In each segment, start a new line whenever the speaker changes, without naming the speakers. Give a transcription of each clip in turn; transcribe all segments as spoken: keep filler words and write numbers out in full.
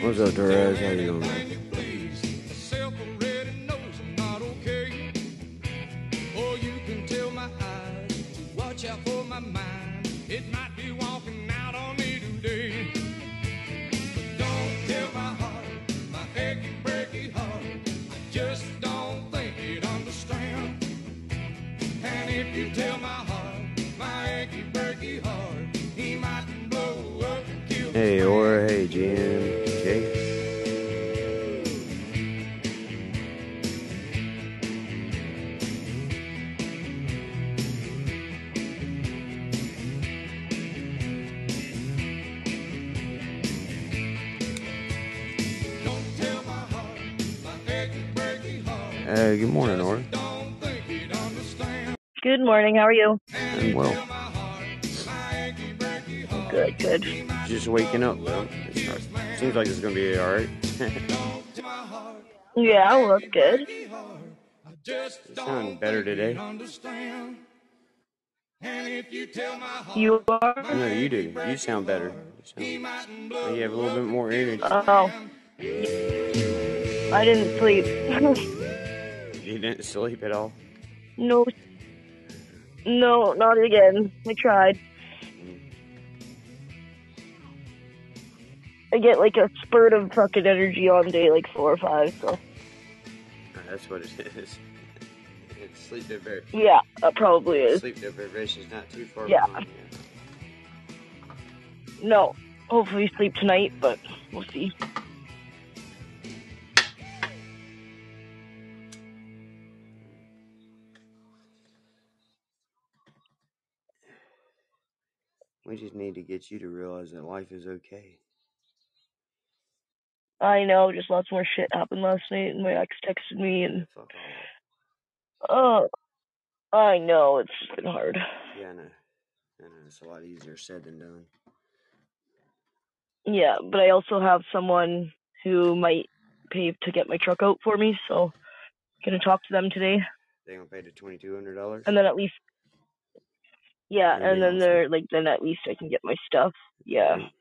What's up, Torres? How you doing, man?
Watch out for my mind. It might be walking out on me today. Don't tell my heart, my achy, breaky heart. I just don't think it understand. And if you tell my heart, my achy, breaky heart, he might blow up and kill me.
Hey, Aura. Hey, Jim. Jake. Uh, good morning, Aura.
Good morning. How are you?
I'm well.
Good, good.
Just waking up, though. It's not, seems like it's gonna be all right.
Yeah, well, that's good.
You sound better today.
You are?
No, you do. You sound better. You, sound, you have a little bit more energy.
Oh. I didn't sleep.
You didn't sleep at all?
No. No, not again. I tried. I get like a spurt of fucking energy on day like four or five, so.
That's what it is. It's sleep deprivation.
Yeah, that probably is.
Sleep deprivation is not too far
yeah.
behind. Yeah.
No. Hopefully sleep tonight, but we'll see.
We just need to get you to realize that life is okay.
I know, just lots more shit happened last night, and my ex texted me, and...
Fuck all that.
Oh, I know, it's just been hard.
Yeah, I know. I know, it's a lot easier said than done.
Yeah, but I also have someone who might pay to get my truck out for me, so I'm going to talk to them today.
They gonna pay the twenty-two hundred dollars?
And then at least... Yeah,
That'd
and then
awesome.
they're like, then at least I can get my stuff. Yeah.
Right.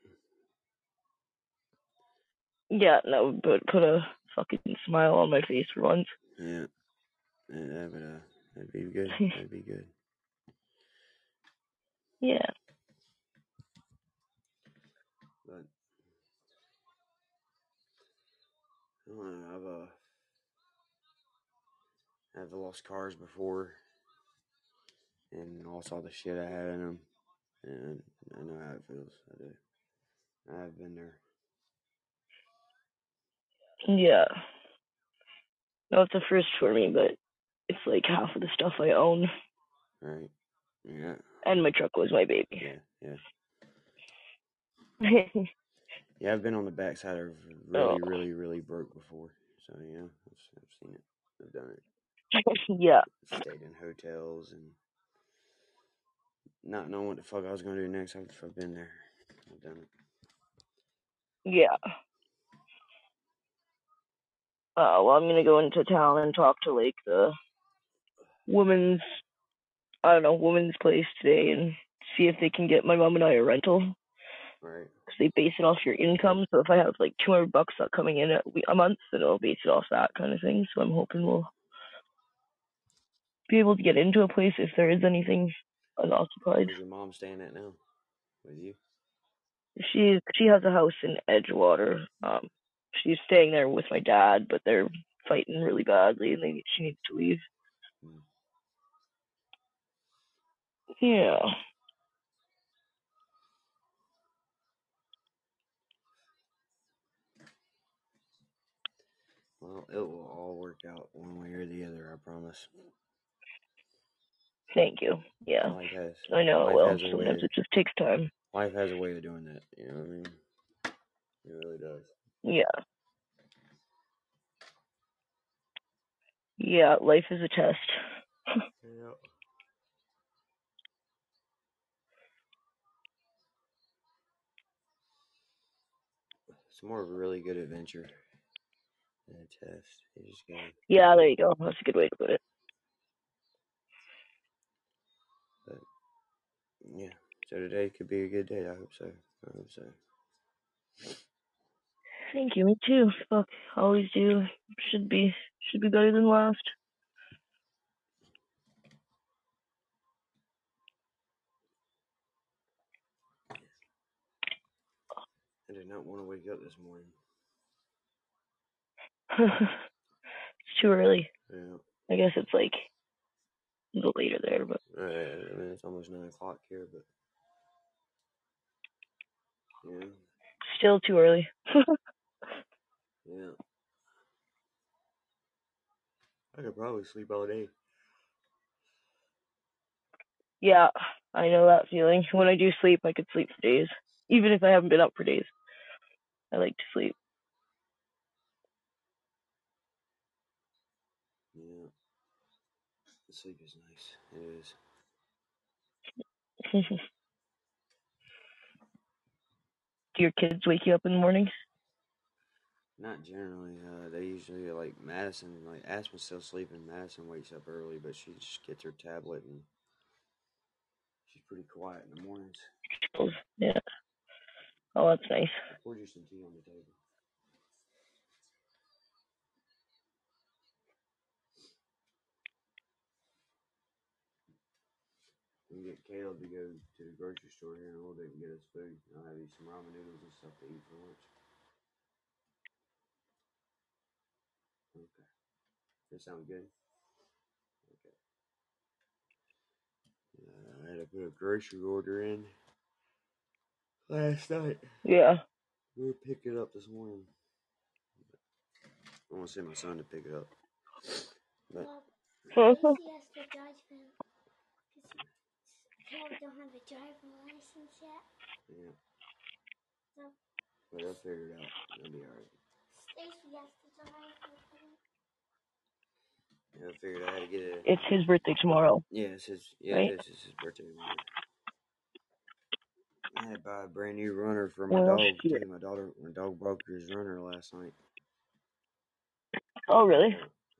Yeah, and that would put, put a fucking smile on my face for once.
Yeah. Yeah, that would, uh, that'd be good. That'd be good.
Yeah.
But, I don't know, I've, uh, I've lost cars before, and lost all the shit I had in them, and I know how it feels. I do. I've been there.
Yeah. No, it's a first for me, but it's like half of the stuff I own.
Right. Yeah.
And my truck was my baby.
Yeah, yeah. Yeah, I've been on the backside of really, oh. really, really broke before. So, yeah, I've, I've seen it. I've done it.
Yeah.
Stayed in hotels and not knowing what the fuck I was going to do next. I've, I've been there. I've done it.
Yeah. Uh, well, I'm going to go into town and talk to, like, the woman's, I don't know, woman's place today and see if they can get my mom and I a rental.
Right.
Because they base it off your income. So if I have, like, two hundred bucks coming in a, a month, then it'll base it off that kind of thing. So I'm hoping we'll be able to get into a place if there is anything unoccupied.
Where's your mom staying at now? With you?
She she has a house in Edgewater. Um, she's staying there with my dad, but they're fighting really badly, and they she needs to leave.
Hmm.
Yeah.
Well, it will all work out one way or the other, I promise.
Thank you. Yeah.
Life has,
I know it will.
of,
Sometimes it just takes time.
Life has a way of doing that, you know what I mean? It really does.
Yeah. Yeah, life is a test.
Yeah. It's more of a really good adventure than a test. You just gotta...
Yeah, there you go. That's a good way to put it.
But, yeah. So today could be a good day. I hope so. I hope so.
Thank you. Me too. Fuck, always do. Should be should be better than last.
I did not want to wake up this morning.
It's too early.
Yeah.
I guess it's like a little later there, but
Uh, I mean, it's almost nine o'clock here, but yeah,
still too early.
yeah. I could probably sleep all day.
Yeah, I know that feeling. When I do sleep, I could sleep for days, even if I haven't been up for days. I like to sleep.
Yeah. The sleep is nice. It is.
Do your kids wake you up in the mornings?
Not generally. Uh, they usually like Madison. Like Aspen's still sleeping. Madison wakes up early, but she just gets her tablet and she's pretty quiet in the mornings.
Yeah. Oh, that's nice.
I poured you some tea on the table. We can get Caleb to go to the grocery store here in a little bit and get us food. I'll have you some ramen noodles and stuff to eat for lunch. Okay. That sound good? Okay. Uh, I had to put a grocery order in last night.
Yeah.
We'll pick it up this morning. I want to send my son to pick it up. But
Well, Casey has to drive him because Caleb don't have a driver license yet.
yeah.
So,
But they'll figure it out. They'll be alright.
Stacy has to drive him.
Yeah, I figured I had to get it.
It's his birthday tomorrow.
Yeah, it's his. Yeah,
right?
it is. It's his birthday tomorrow. I had to buy a brand new runner for my
What else
dog
did you
too. My daughter, my dog broke his runner last night.
Oh, really?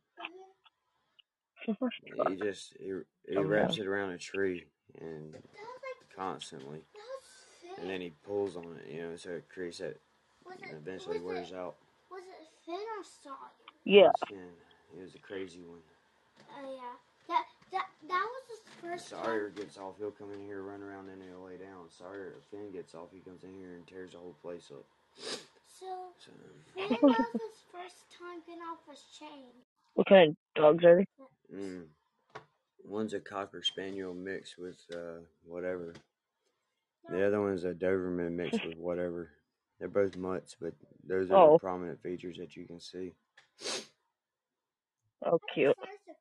Yeah. He just he, he
Oh,
wraps
yeah.
it around a tree and constantly, and then he pulls on it. You know, so it creates that. And eventually wears out.
Was it Finn or Sawyer?
Yeah.
Finn. It was a crazy one.
Oh, uh, yeah. That, that, that was his first
Sawyer
time.
gets off, he'll come in here, run around, and he'll lay down. Sawyer, Finn gets off, he comes in here and tears the whole place up.
So,
So
Finn was his first time getting off his chain.
What kind of dogs are they?
mm, one's a Cocker Spaniel mixed with uh, whatever. The other one's a Doberman mixed with whatever. They're both mutts, but those are
Oh.
the prominent features that you can see.
Oh, cute.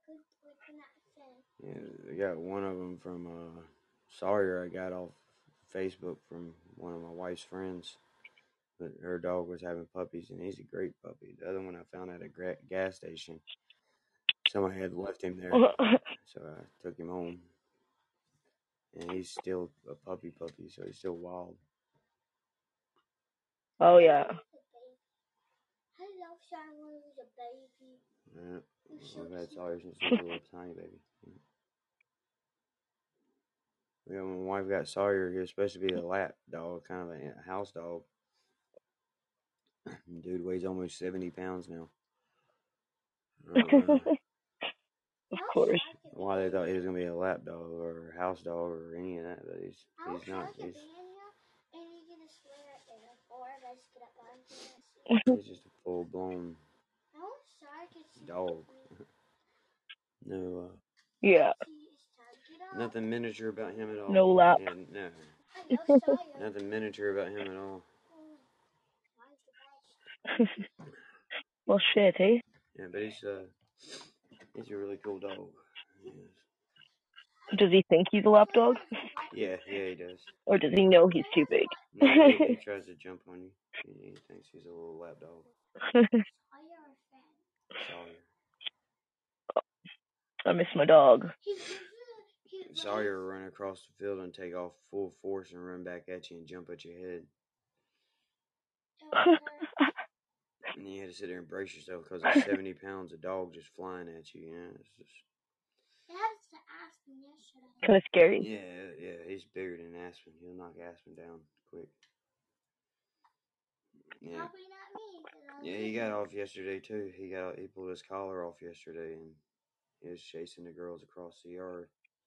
Yeah, I got one of them from uh, Sawyer. I got off Facebook from one of my wife's friends. But her dog was having puppies, and he's a great puppy. The other one I found at a gra- gas station. Somebody had left him there, so I took him home. And he's still a puppy puppy, so he's still wild.
Oh, yeah.
I love Sawyer when he was a baby.
Yeah, so I've had Sawyer since he was a little tiny baby. Yeah, when my wife got Sawyer, he was supposed to be a lap dog, kind of a house dog. Dude weighs almost seventy pounds now. Uh,
Of course.
why they thought he was gonna be a lap dog or a house dog or any of that, but he's he's not. He's, he's just a full blown dog. No, uh,
Yeah.
nothing miniature about him at all.
No lap.
Yeah, no, nothing miniature about him at all.
Well, shit, hey?
Yeah, but he's uh, he's a really cool dog. Yes.
Does he think he's a lap dog?
Yeah, yeah, he does.
Or does he know he's too big?
No, he, he tries to jump on you. He, he thinks he's a little lap dog. Sawyer.
I miss my dog.
Sawyer will run across the field and take off full force and run back at you and jump at your head. And you had to sit there and brace yourself because it's seventy pounds of dog just flying at you. You know, it's just.
Kind of scary.
Yeah, yeah, he's bigger than Aspen. He'll knock Aspen down quick. Yeah. Yeah, he got off yesterday too. He got he pulled his collar off yesterday, and he was chasing the girls across the yard.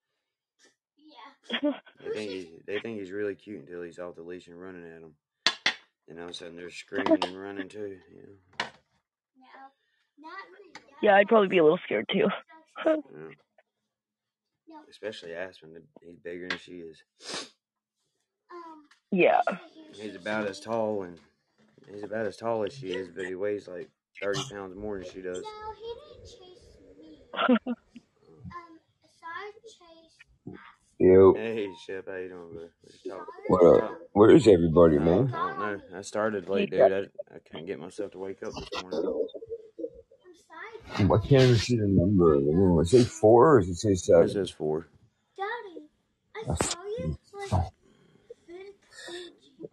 Yeah.
They think he's they think he's really cute until he's off the leash and running at them. And all of a sudden they're screaming and running too. You know?
Yeah, I'd probably be a little scared too.
Yeah. Especially Aspen. He's bigger than she is.
Yeah.
He's about as tall and he's about as tall as she is, but he weighs like thirty pounds more than she does.
No, he didn't chase me. um, Sarge chased.
Yo,
Hey, Shep, how you doing, bro? What
what up? Where is everybody,
Uh,
man?
I don't know. I started late, dude. I, I couldn't get myself to wake up this morning.
Why can't I see the number in the room? Does it say four or does it say
It
seven?
says four.
Daddy, I saw you. Like, Finn pulled you.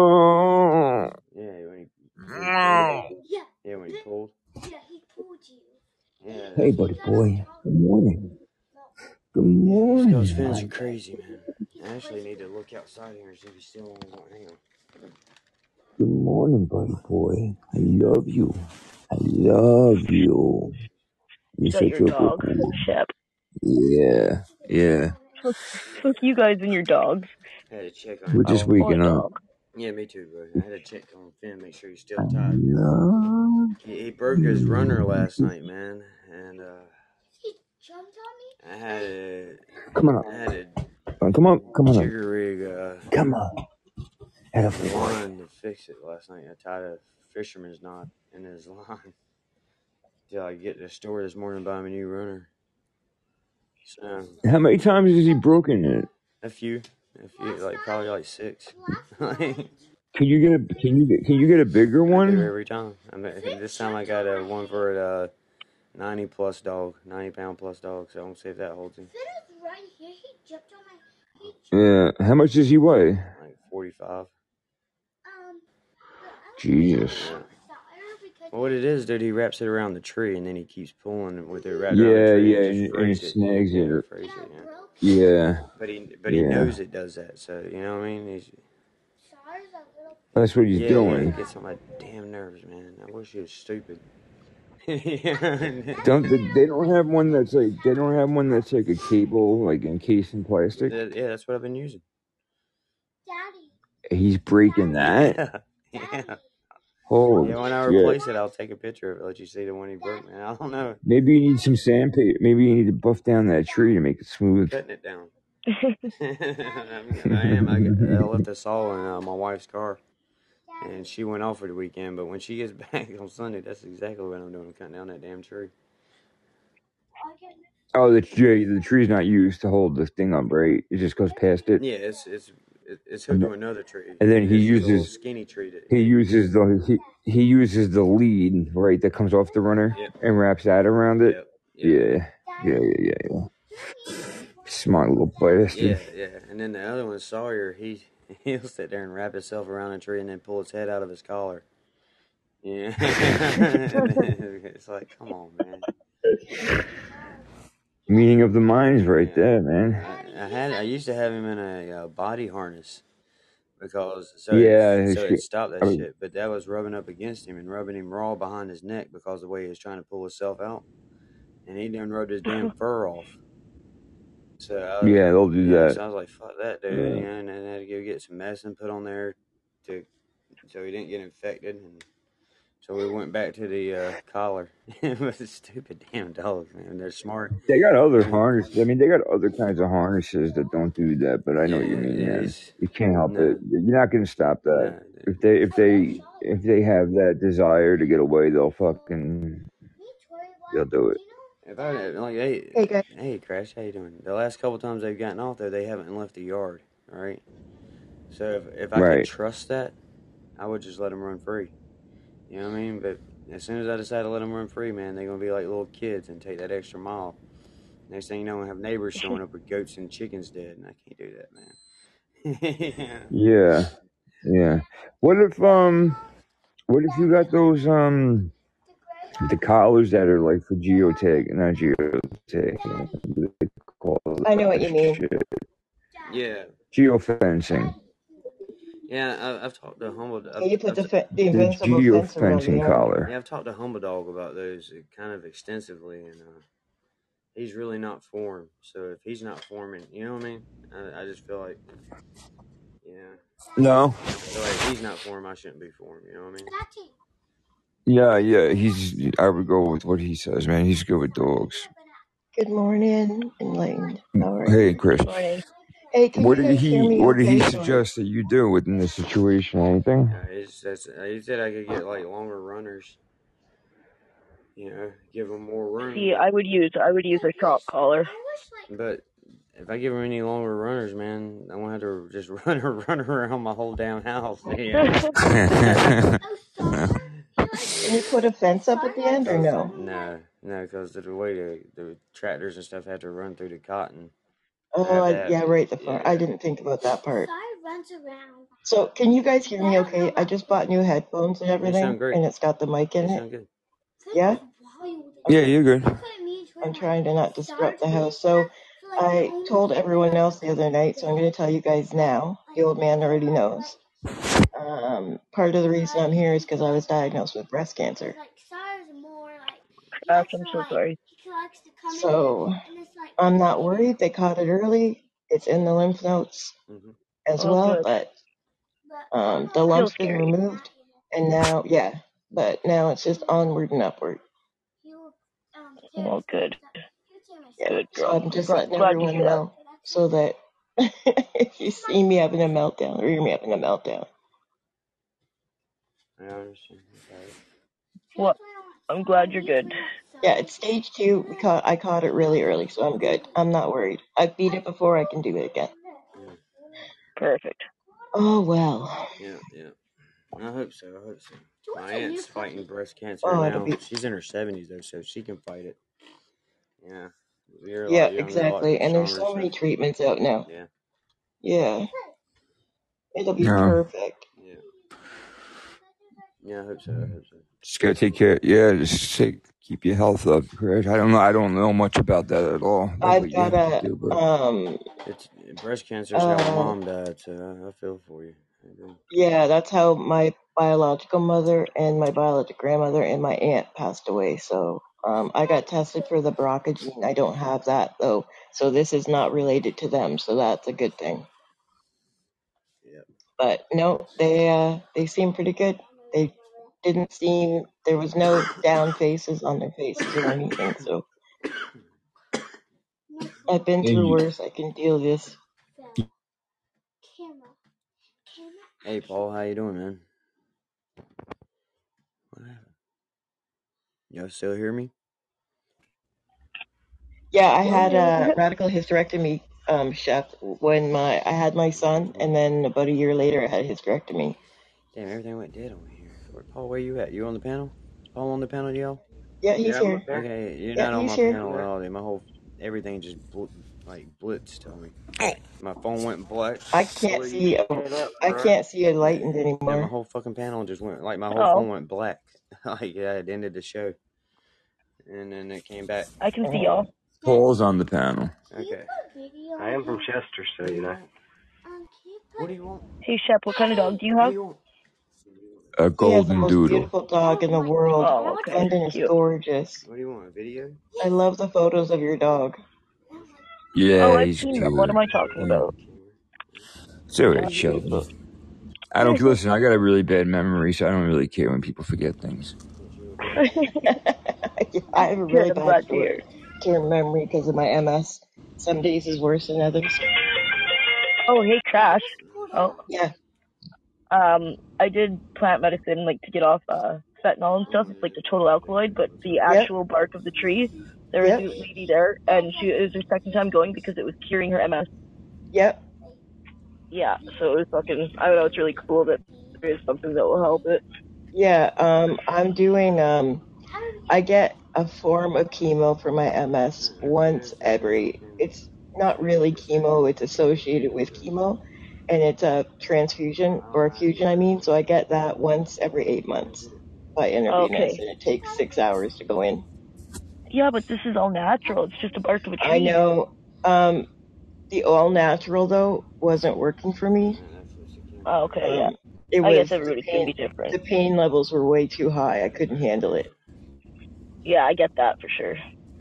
Oh,
Yeah, when he, when he
Yeah.
pulled. Yeah, when he pulled.
Yeah, he pulled you.
Yeah.
hey, buddy boy. Good morning. Good
Yeah,
morning.
those fins are crazy, man. I actually need to look outside here and see if he's still on. Hang on.
Good morning, buddy boy. I love you. I love you. You're
Is that
such
your
a good
dog,
boy.
Shep?
Yeah, yeah.
Fuck, fuck you guys and your dogs.
I had to check on
We're
him.
just
Oh, my
waking up.
dog.
Yeah, me too, bro. I had to check on Finn, make sure he's
I
still tied.
love
He, he broke his runner last night, man, and uh,
He jumped on me.
I had a,
Come on.
I had a
Oh, come on. Come on. up.
jigger rig uh,
Come on. Had a boy.
line to fix it last night. I tied a fisherman's knot in his line till I get to the store this morning and buy him a new runner. So
How many times has he broken it?
a few, a few, like probably like six.
Can you get a can you get can you get a bigger
I do
one?
every time. I mean, this time I got a one for a uh, ninety plus dog, ninety pound plus dog. So I'm gonna see if that holds him.
Finn is right here. He jumped on my. He jumped
Yeah. How much does he weigh?
Like forty-five.
Um,
Jesus.
Yeah.
because
Well, what it is, dude, he wraps it around the tree and then he keeps pulling with it wrapped around the
Yeah,
tree
yeah,
and
and,
just
and
frays
he
it.
snags
Yeah,
it.
frays it,
got
yeah.
broke.
Yeah,
But he, but he
yeah.
knows it does that. So you know what I mean? He's,
Sarge a little.
That's what he's
yeah, yeah,
doing.
it gets on my damn nerves, man. I wish he was stupid. Yeah.
Don't they, they don't have one that's like they don't have one that's like a cable like encased in plastic.
That- yeah, that's what I've been using.
Daddy.
He's breaking that.
Yeah, yeah.
Daddy.
Holy
Yeah, when I
shit!
replace it, I'll take a picture of it, let you see the one he broke, man. I don't know.
Maybe you need some sandpaper. Maybe you need to buff down that tree to make it smooth.
Cutting it down. I, mean, I am. I, got- I left the saw in uh, my wife's car, and she went off for the weekend. But when she gets back on Sunday, that's exactly what I'm doing. I'm cutting down that damn tree.
Oh, the tree the tree's not used to hold this thing up, right? It just goes past it.
Yeah, it's it's it's hooked to another tree.
And then he
It's a little
uses
skinny tree. That,
he uses the he, he uses the lead right that comes off the runner
Yep.
and wraps that around it.
Yep. Yep.
Yeah, yeah, yeah, yeah, yeah. Smart little bastard.
Yeah, yeah. And then the other one, Sawyer, he he'll sit there and wrap himself around a tree and then pull his head out of his collar. Yeah. It's like, come on, man.
Meaning of the minds, right
Yeah.
there, man.
I, I had I used to have him in a uh, body harness because so
Yeah,
it,
his
so
shit-
it stopped that
I mean-
shit. But that was rubbing up against him and rubbing him raw behind his neck because of the way he was trying to pull himself out, and he done rubbed his damn fur off. So I,
Yeah, they'll do
yeah,
that.
so I was like, "Fuck that, dude!"
Yeah.
You know, and then I had to go get some medicine put on there to so he didn't get infected. And so we went back to the uh, collar. It was a stupid damn dogs, man. They're smart.
They got other harnesses. I mean, they got other kinds of harnesses that don't do that. But I know what you
Yeah,
mean,
it
man.
is.
You can't help
No.
it. You're not gonna stop that.
No,
If they if they if they have that desire to get away, they'll fucking they'll do it.
If I like, hey,
Hey, guys.
hey, Crash, how you doing? The last couple times they've gotten off there, they haven't left the yard, all right? So if if I
Right.
could trust that, I would just let them run free. You know what I mean? But as soon as I decide to let them run free, man, they're gonna be like little kids and take that extra mile. Next thing you know, I have neighbors showing up with goats and chickens dead, and I can't do that, man.
Yeah, yeah. What if um, what if you got those um, the collars that are like for geotag, not geotag. what they call
I know what
that
you mean.
shit?
Yeah,
Geofencing.
Yeah, I, I've talked to Humble.
So
I've,
you put
I've,
the fe- the
The
invincible fence around the
geofencing
yard.
collar.
yeah, I've talked to Humble Dog about those kind of extensively, and uh, he's really not for him. So if he's not forming, you know what I mean? I, I just feel like, yeah.
No.
I feel like if he's not for him, I shouldn't be for him. You know what I mean?
Yeah, yeah. He's. I would go with what he says, man. He's good with dogs.
Good morning, Enlightened. How are
Hey,
you?
Chris.
Morning. Hey, can
What
you
did
guys hear
he?
me
What did he
okay? Sorry.
suggest that you do within this situation? Anything?
Yeah, it's, that's, he said I could get like longer runners. You know, give them more room.
See,
but,
I would use I would use a shock collar.
but if I give them any longer runners, man, I won't have to just run run around my whole damn house. You know?
Can you put a fence up at the end or no?
No, no, because the way the, the tractors and stuff have to run through the cotton.
Oh, I,
Have,
yeah, right. The farm.
yeah.
I didn't think about that part. So, can you guys hear me okay? I just bought new headphones and
You
everything,
sound great.
and it's got the mic in
You
it.
sound good.
Yeah?
Yeah, you're good.
I'm trying to not disrupt the house. So, I told everyone else the other night, so I'm going to tell you guys now. The old man already knows. Um, part of the reason I'm here is because I was diagnosed with breast cancer. Gosh, I'm so sorry. So, I'm not worried. They caught it early. It's in the lymph nodes
Mm-hmm.
as
Oh,
well,
good.
but um, the lump's been
scary.
removed, and now, yeah, but now it's just onward and upward.
Well, good.
Yeah,
Good
so
girl.
I'm just
Glad-
letting
glad to
everyone
hear that.
know so that if you see me having a meltdown or hear me having a meltdown.
I understand. Okay.
Well, I'm glad you're good.
Yeah, it's stage two. We caught, I caught it really early, so I'm good. I'm not worried. I beat it before, I can do it again.
Yeah.
Perfect.
Oh, well.
Yeah, yeah. I hope so. I hope so. My aunt's fighting breast cancer
Oh, it'll
now.
be-
She's in her seventies though, so she can fight it. Yeah. You're a
Yeah,
lot younger,
exactly.
a lot
And there's
stronger,
so many treatments out now.
Yeah.
Yeah. It'll be
Yeah.
perfect.
Yeah. Yeah, I hope so. I hope so.
Just gotta take care. Yeah, just take, keep your health up, Chris. I don't know. I don't know much about that at all. That's
I've
what you
got
have
a,
to do, but
um,
It's breast cancer is how my
Uh,
mom died, so I, I feel for you. I agree.
yeah, that's how my biological mother and my biological grandmother and my aunt passed away. So, um, I got tested for the B R C A gene. I don't have that though. So this is not related to them. So that's a good thing.
Yep.
But no, they, uh, they seem pretty good. They didn't seem, there was no down faces on their faces or anything. So I've been through
Hey.
worse. I can deal this.
Hey, Paul, how you doing, man? What happened? Y'all still hear me?
Yeah, I had a radical hysterectomy, um, chef, when my I had my son, and then about a year later I had a hysterectomy.
Damn, everything went dead over here. Where, Paul, where you at? You on the panel? Is Paul on the panel, y'all?
Yeah, he's
Yeah, I'm
here.
up there.
Okay, you're
Yeah,
not on
he's
my
here.
panel at all. Dude. My whole everything just bl- like blitzed on me. My phone went black.
I can't
Well, you
see.
should get up,
I
bro.
can't see it lightened
Yeah, my
anymore.
whole fucking panel just went like my whole
Oh.
phone went black. Like yeah, it ended the show, and then it came back.
I can see y'all.
Paul's on the panel.
Okay.
I am from Chester, so you know.
What do you want?
Hey, Shep, what kind of dog do you
What
have?
do you want?
A
He has the
golden
most
doodle.
beautiful dog in the world.
Oh, okay.
London is
Cute.
gorgeous.
What do you want? A video?
I love the photos of your dog.
Yeah,
Oh, I've
he's
seen
cute.
them. What am I talking
Yeah.
about?
It's alright, chill. Look, I don't listen. I got a really bad memory, so I don't really care when people forget things.
I have a
Good,
really
I'm
bad
glad to hear.
short-term memory because of my M S. Some days is worse than others.
Oh, hey, Crash. Oh,
Yeah.
um, I did plant medicine, like, to get off, uh, fentanyl and stuff. It's like the total alkaloid, but the
Yep.
actual bark of the tree, there was
Yep.
a lady there, and she, it was her second time going because it was curing her M S.
Yep.
Yeah, so it was fucking, I don't know, it's really cool that there is something that will help it.
Yeah. Um, I'm doing, um, I get a form of chemo for my M S once every, it's not really chemo, it's associated with chemo, and it's a transfusion, or a fusion, I mean, so I get that once every eight months by intravenous,
Okay.
and it takes six hours to go in.
Yeah, but this is all natural. It's just a bark of a tree.
I know, um, the all natural, though, wasn't working for me.
Oh, okay, yeah.
Um, it
I guess
was the
everybody's gonna be
pain,
different.
the pain levels were way too high. I couldn't handle it.
Yeah, I get that for sure.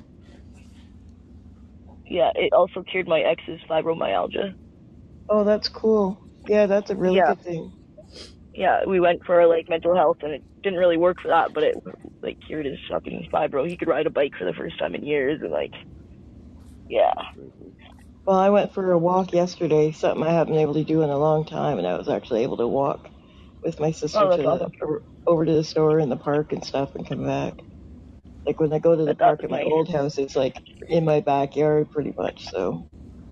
Yeah, it also cured my ex's fibromyalgia.
Oh, that's cool. Yeah, that's a really
Yeah.
good thing.
Yeah, we went for like mental health, and it didn't really work for that, but it like cured his fucking fibro. He could ride a bike for the first time in years, and like, yeah.
Well, I went for a walk yesterday, something I haven't been able to do in a long time, and I was actually able to walk with my sister
Oh, that's
to
awesome.
the, over to the store and the park and stuff and come back. Like when I go to the
That,
park
that's
at my
nice.
old house, it's like in my backyard pretty much, so.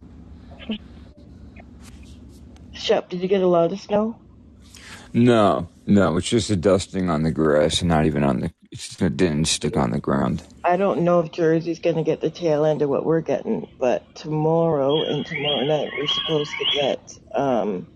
Shep, did you get a lot of snow?
No, no, it's just a dusting on the grass and not even on the, it didn't stick on the ground.
I don't know if Jersey's going to get the tail end of what we're getting, but tomorrow and tomorrow night we're supposed to get um,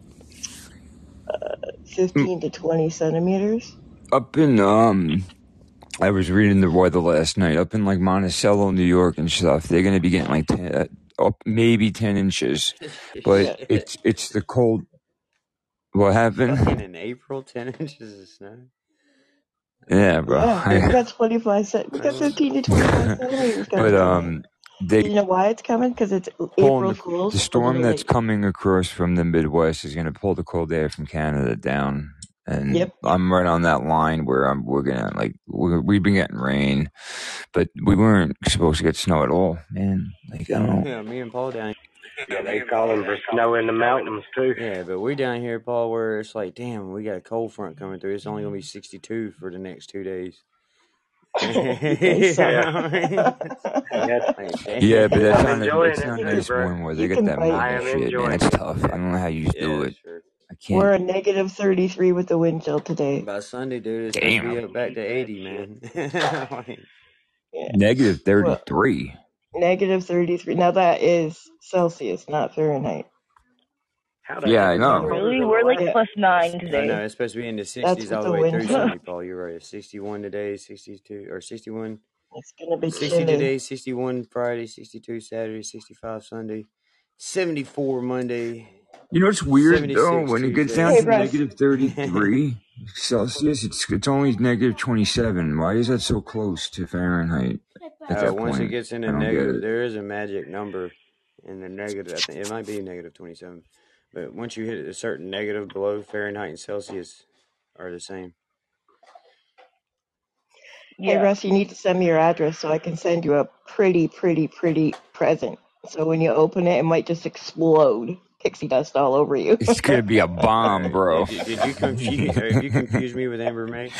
uh, fifteen to twenty centimeters.
Up in, um, I was reading the weather last night, up in like Monticello, New York and stuff, they're going to be getting like ten, uh, up maybe ten inches, but
Yeah.
it's, it's the cold. What happened?
Fucking in April, ten inches of snow.
Yeah, bro.
Yeah, we got twenty-five cent. We got fifteen to twenty-five centimeters coming.
But um, they
you know why it's coming? Because it's
pulling
April
the,
Fools.
the storm
over
that's
lake.
coming across from the Midwest is going to pull the cold air from Canada down, and
Yep.
I'm right on that line where I'm. We're gonna like we're, we've been getting rain, but we weren't supposed to get snow at all, man. Like I don't know.
Yeah, me and Paul down.
Yeah, they call them for snow in the mountains too.
Yeah, but we down here, Paul, where it's like, damn, we got a cold front coming through. It's only gonna be sixty-two for the next two days.
Okay, so.
Yeah.
Yeah, but that's
I'm
not,
enjoying
it's not
it,
nice
bro.
warm weather. They
You
got
can
that
bite.
I
moving
am
shit,
enjoying
man. It's
it.
tough. I don't know how you do
Yeah,
it.
sure.
I can't.
We're a negative thirty-three with the wind chill today.
By Sunday, dude, it's supposed to be
Damn.
up back to eighty, man. Like,
Yeah.
Negative thirty-three.
Well, negative thirty-three. Now that is Celsius, not Fahrenheit.
How the
Yeah,
heck
I
is
know.
that weather
Really?
gonna
We're like
last?
Yeah.
plus nine
I
today.
know it's supposed to be in the
That's
sixties
with
all
the
the way
wind
through
chill.
Sunday, Paul. You're right. It's sixty-one today, sixty-two or sixty-one.
It's gonna be
sixty
chilly.
today, sixty-one Friday, sixty-two Saturday, sixty-five Sunday, seventy-four Monday.
You know what's weird though?
seventy-six
When it gets
Tuesday.
down
Hey,
to
Russ.
negative thirty-three Celsius, it's it's only negative twenty-seven. Why is that so close to Fahrenheit at
Uh,
that
once
point?
it gets
I
into
don't get
negative,
it.
there is a magic number in the negative. I think it might be negative twenty-seven, but once you hit a certain negative below, Fahrenheit and Celsius are the same.
Hey,
Yeah.
Russ, you need to send me your address so I can send you a pretty, pretty, pretty present. So when you open it, it might just explode pixie dust all over you.
It's gonna be a bomb,
Alright,
bro.
Did, did you confuse? Have you confused me with Amber May?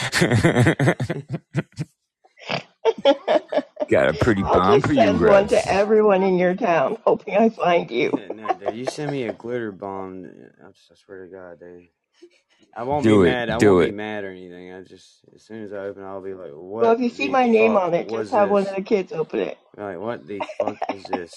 Got a pretty
I'll
bomb
just
for you,
send one to
Russ.
everyone in your town, hoping I find you.
No, dude, you send me a glitter bomb. I, just, I swear to God, dude. I won't
Do
be
it,
mad. I
do
won't
it.
be mad or anything. I just, as soon as I open, I'll be like, "What?"
Well, if you see
the
my name
fuck
on it,
was
just have one
this?
of the kids open it.
Like, what the fuck is this?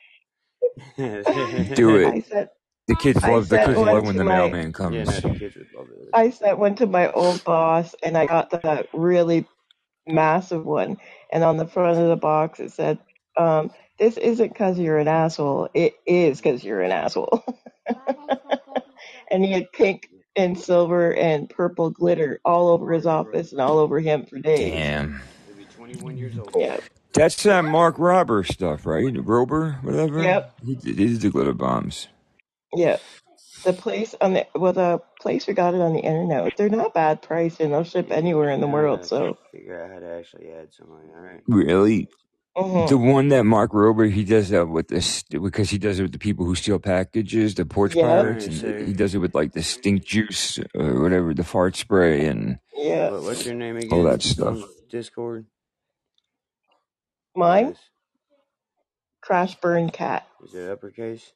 Do it.
I sent
The kids
I
love the
sent
kids
one
love when
to
the
my
mailman
Yeah,
comes.
no, the kids would love it.
I sent one to my old boss, and I got the really massive one. And on the front of the box, it said, um, "This isn't because you're an asshole. It is because you're an asshole." And he had pink and silver and purple glitter all over his office and all over him for days.
Damn.
He'll be twenty-one years old.
Yeah.
That's that Mark Robber stuff, right? Rober, whatever.
Yep.
He did, he did the glitter bombs.
Yeah. The place on the well, the place we got it on the internet. They're not bad price, and they'll ship anywhere in the
Now I
world.
gotta
So.
figure out how to actually add something. All right.
Really?
Mhm.
The one that Mark Rober, he does that with this because he does it with the people who steal packages, the porch
Yeah.
pirates,
Alright,
and
so-
he does it with like the stink juice or whatever, the fart spray, and
Yeah.
What, what's your name again?
all that stuff.
On Discord.
Mine,
Yes.
Crash Burn Cat.
Is it uppercase?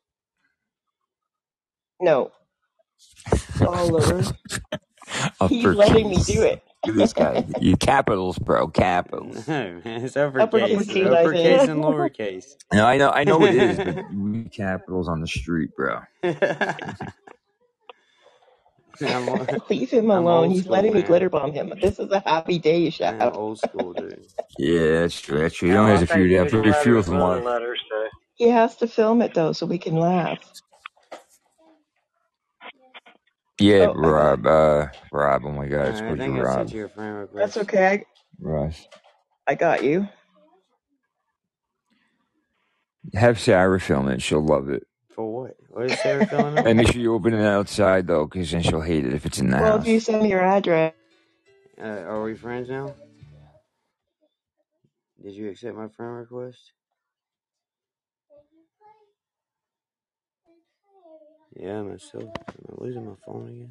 No. All over. He's letting me do it.
Look at this guy. You capitals, bro. Capitals.
No, man, it's uppercase.
Uppercase,
It's
I
uppercase
think.
and lowercase.
No, I know, I know it is, but we capitals on the street, bro.
I'm,
Leave him
I'm
alone.
old
He's
school,
letting me
man.
glitter bomb him. This is a happy day,
I'm
Shep.
old school, dude.
Yeah, that's true. That's true. He
No,
only has
I
a
think
few,
you
a
need to
few,
let
few
her,
of them
let her
left.
let her stay.
He has to film it though, so we can laugh.
Yeah,
Oh, I got
Rob. Uh, Rob. Oh my God,
Alright,
it's
I
supposed to
think
be
I
Rob.
sent you a friend request.
That's okay. I,
Ross.
I got you.
Have Sarah film it. She'll love it.
For what? What is Sarah filling
And
on?
make sure you open it outside though, because then she'll hate it if it's in the
Well,
house.
if you send me your address.
Uh, are we friends now? Did you accept my friend request? Yeah, myself. Am I losing my phone again?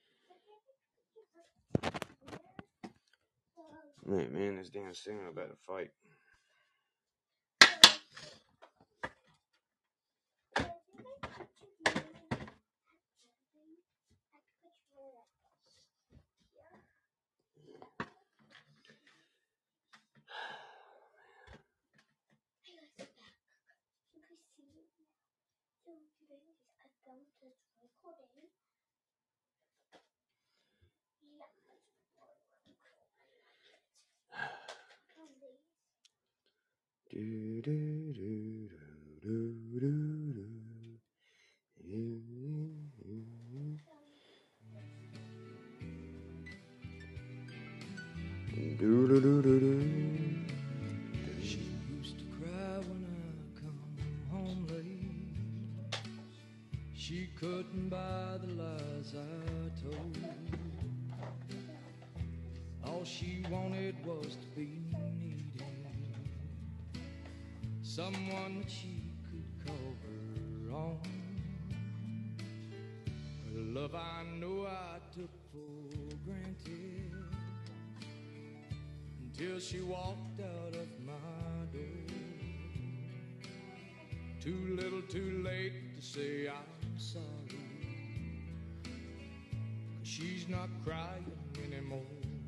Man, man, this damn signal about to fight. Do, do, do, do, do, do, do, do, do, do, do.
She used to cry when I come home late. She couldn't buy the lies I told. All she wanted was to be needed, someone that she could call her own. Her love I know I took for granted, until she walked out of my door. Too little too late to say I'm sorry, 'cause she's not crying anymore.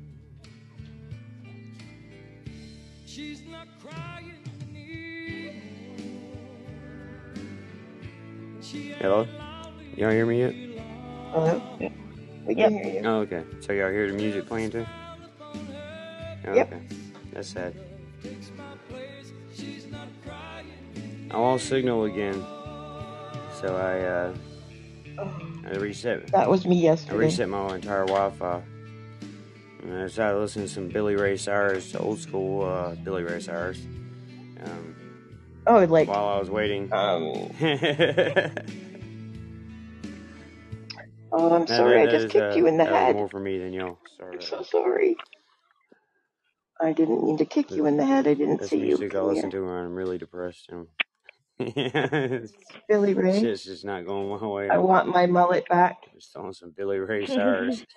She's not crying anymore. She
Hello? Y'all hear me yet?
Hello? We
Yep.
can hear you.
Oh, okay. So y'all hear the music playing too? Oh,
Yep.
okay. That's sad. I lost signal again. So I, uh, I reset.
That was me
I
yesterday.
reset my entire Wi-Fi. And I decided to listen to some Billy Ray Cyrus, old school uh, Billy Ray Cyrus. Um,
Oh, like
while I was waiting.
um.
that,
Oh, I'm
that,
sorry. I
that
just
is,
kicked
uh,
you in the
that was
head.
more for me than y'all. Sorry
I'm
about
so
that.
sorry. I didn't mean to kick you in the head. I didn't
That's
see you.
music I
Come
listen
here.
to when I'm really depressed. And
Billy Ray.
shit's just not going my way.
I want my mullet back.
Just on some Billy Ray Cyrus.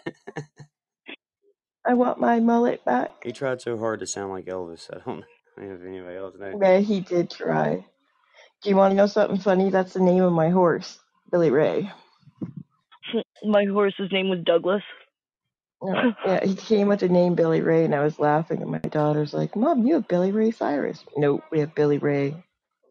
I want my mullet back.
He tried so hard to sound like Elvis. I don't know if anybody else knows.
Yeah, he did try. Do you want to know something funny? That's the name of my horse, Billy Ray.
My horse's name was Douglas.
No, yeah, he came with the name Billy Ray, and I was laughing, and my daughter's like, "Mom, you have Billy Ray Cyrus." Nope, we have Billy Ray.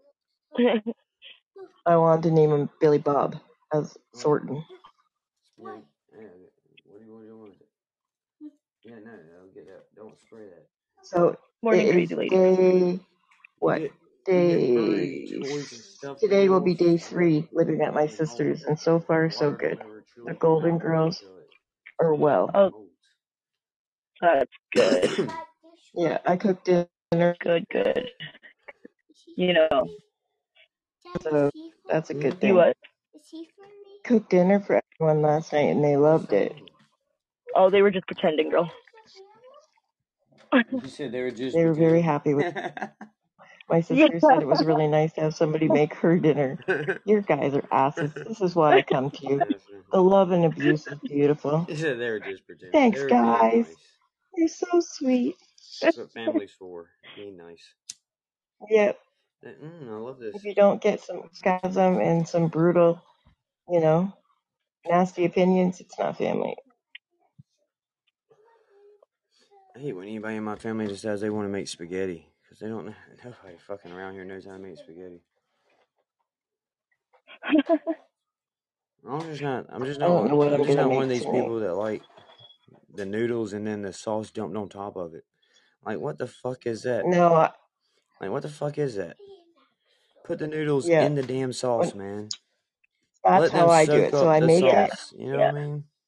I wanted to name him Billy Bob as Thornton.
What? What do you, what do you want with it? Yeah, no, no, get that. Don't spray that.
So
Morning,
it
crazy
is
lady.
day what?
You get,
Day
you get bird toys and stuffed
today will
animals.
be day three living at my
And
sister's,
mold.
and so far so
Water
good.
don't ever chew
The
it.
Golden Girls
Kill it.
are well.
Oh,
Molds.
that's good.
Yeah, I cooked dinner,
Good, good. You know,
so that's a good
you
thing.
what?
Cooked dinner for everyone last night, and they loved it.
Oh, they were just pretending, girl.
You said they were just
They were very
pretending.
happy with it. My sister
Yeah.
said it was really nice to have somebody make her dinner. You guys are asses. This is what I come to. The love and abuse is beautiful.
She said they were just pretending.
Thanks,
They were being
guys.
nice.
You're so sweet.
That's what family's for. Being nice.
Yep.
Mm, I love this.
If you don't get some sarcasm and some brutal, you know, nasty opinions, it's not family.
I hate when anybody in my family decides they want to make spaghetti. Because they don't know. Nobody fucking around here knows how to make spaghetti. I'm just not. I'm just
I
not.
don't know what
I'm
I'm
just
gonna
not one of
make
these
tonight.
people that like the noodles and then the sauce dumped on top of it. Like, what the fuck is that?
No, I,
Like, what the fuck is that? Put the noodles
yeah.
in the damn sauce,
When,
man.
that's
Let them
how I do
soak
it. So
up
I
the
make it.
sauce. You know
Yeah.
what I mean?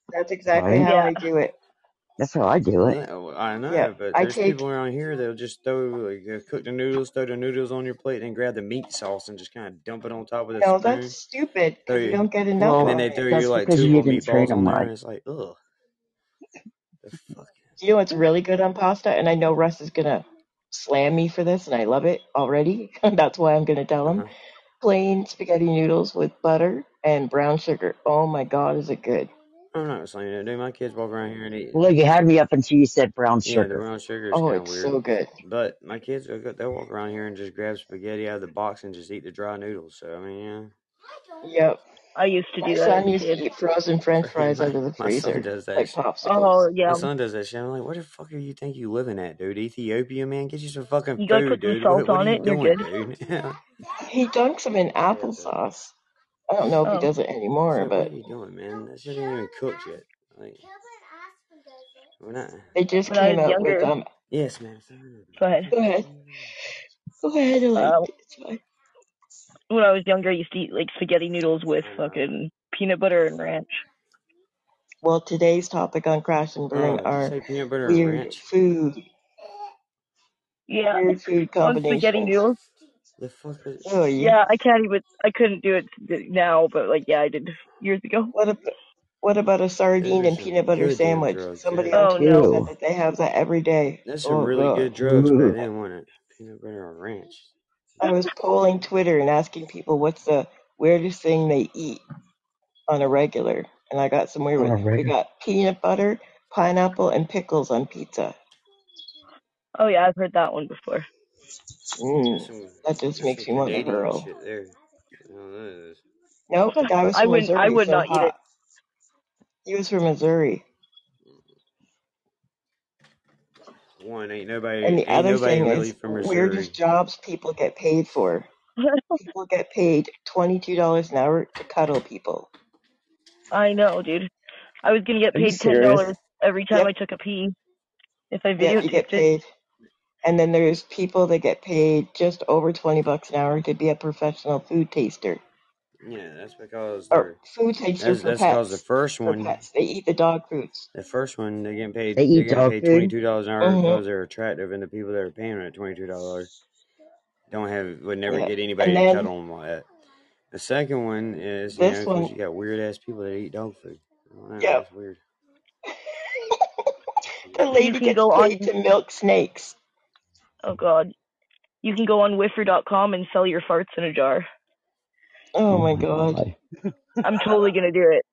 That's exactly
Right?
how
Yeah.
I do it.
That's how I do it.
Yeah, well, I know,
Yeah,
but
I
there's
take.
people around here that'll just throw like uh, cook the noodles, throw the noodles on your plate, and grab the meat sauce and just kind of dump it on top of the
No, that's
spoon.
stupid
Throw
because you
you,
don't get enough
and then
Well,
of
they
it.
throw you
that's
like
because
two
you
little
didn't train
meatballs on
them
there,
right.
and it's like, ugh, the fuck.
You know what's really good on pasta, and I know Russ is gonna slam me for this, and I love it already. That's why I'm gonna tell him.
Uh-huh.
Plain spaghetti noodles with butter and brown sugar. Oh my God, is it good?
I'm not saying that, dude. My kids walk around here and eat.
Well, you had me up until you said brown
Yeah, the
sugar.
brown sugar is
Oh,
kind of
it's
weird.
so good.
But my kids, they'll, go- they'll walk around here and just grab spaghetti out of the box and just eat the dry noodles. So, I mean, yeah.
Yep.
I used to
My
do that as
son
a
used to
kid.
eat frozen French fries
my,
out of the
my son
freezer,
does that
like
shit.
popsicles.
Oh yeah.
My son does that shit. I'm like, where the fuck are you think you living at, dude? Ethiopia, man? Get you some fucking
You gotta
food,
put some
dude.
salt
What, what are
on
you
it and you're
doing,
good.
dude?
He dunks them in
Yeah, but
applesauce. I don't know if he
Oh.
does it anymore,
so what are
but
you doing, man? That shit ain't even cooked yet. Like, we're not.
they just
When I
came
was
out with
younger.
um.
Yes, man.
Go ahead.
Go ahead. Go ahead. I liked
Uh,
it. It's fine.
when I was younger, I used to eat like spaghetti noodles with fucking peanut butter and ranch.
Well, today's topic on Crash and Burn
Oh, did you
are
say peanut butter and
weird
ranch?
food.
Yeah.
Weird food
On spaghetti
combinations.
noodles.
The fuck is...
Oh, you.
Yeah, I can't even. I couldn't do it now, but like, yeah, I did years ago.
What about what about a sardine
Those are
and
some
peanut butter
good damn
sandwich?
drugs
Somebody
there.
on
Oh
Twitter
no.
said
Ew.
that they have that every day.
That's some
Oh
really
God.
good drugs
Ooh.
back then, wasn't it? Peanut butter and ranch.
I was polling Twitter and asking people what's the weirdest thing they eat on a regular, and I got some weird
On
ones.
a
We
regular.
got peanut butter, pineapple, and pickles on pizza.
Oh yeah, I've heard that one before.
Mm,
That's some,
that just
that's some
makes me want to
Canadian
hurl.
shit there. Oh, that is.
Nope, the guy was
I
from
wouldn't. I
Missouri,
would
so
not eat it.
hot. He was from Missouri.
One, ain't
And
nobody,
the
ain't
other
nobody
thing
really
is,
from Missouri.
weirdest jobs people get paid for. People get paid twenty-two dollars an hour to cuddle people.
I know, dude. I was gonna get
Are you
paid ten
serious?
dollars every time
Yep,
I took a pee if I
yep, you get
videotaped it.
paid. And then there's people that get paid just over twenty bucks an hour to be a professional food taster.
Yeah, that's because
Or
they're.
food taster
That's
for
that's because the
pets.
first
For
one,
pets. They eat the dog foods.
the first one, they getting paid.
They
They
eat
getting
dog
paid twenty
food?
two dollars an hour
Mm-hmm.
because they're attractive, and the people that are paying them at twenty two dollars don't have would never
Yeah.
get anybody
And
to
then
cuddle them like that. The second one is, you know,
this
because
one,
you got weird ass people that eat dog food. I don't know,
yep.
that's weird.
The
You
lady
can
gets
go
paid
on.
to milk snakes.
Oh god. You can go on Wiffer dot com and sell your farts in a jar.
Oh,
Oh
my
my
God.
god.
I'm totally gonna do it.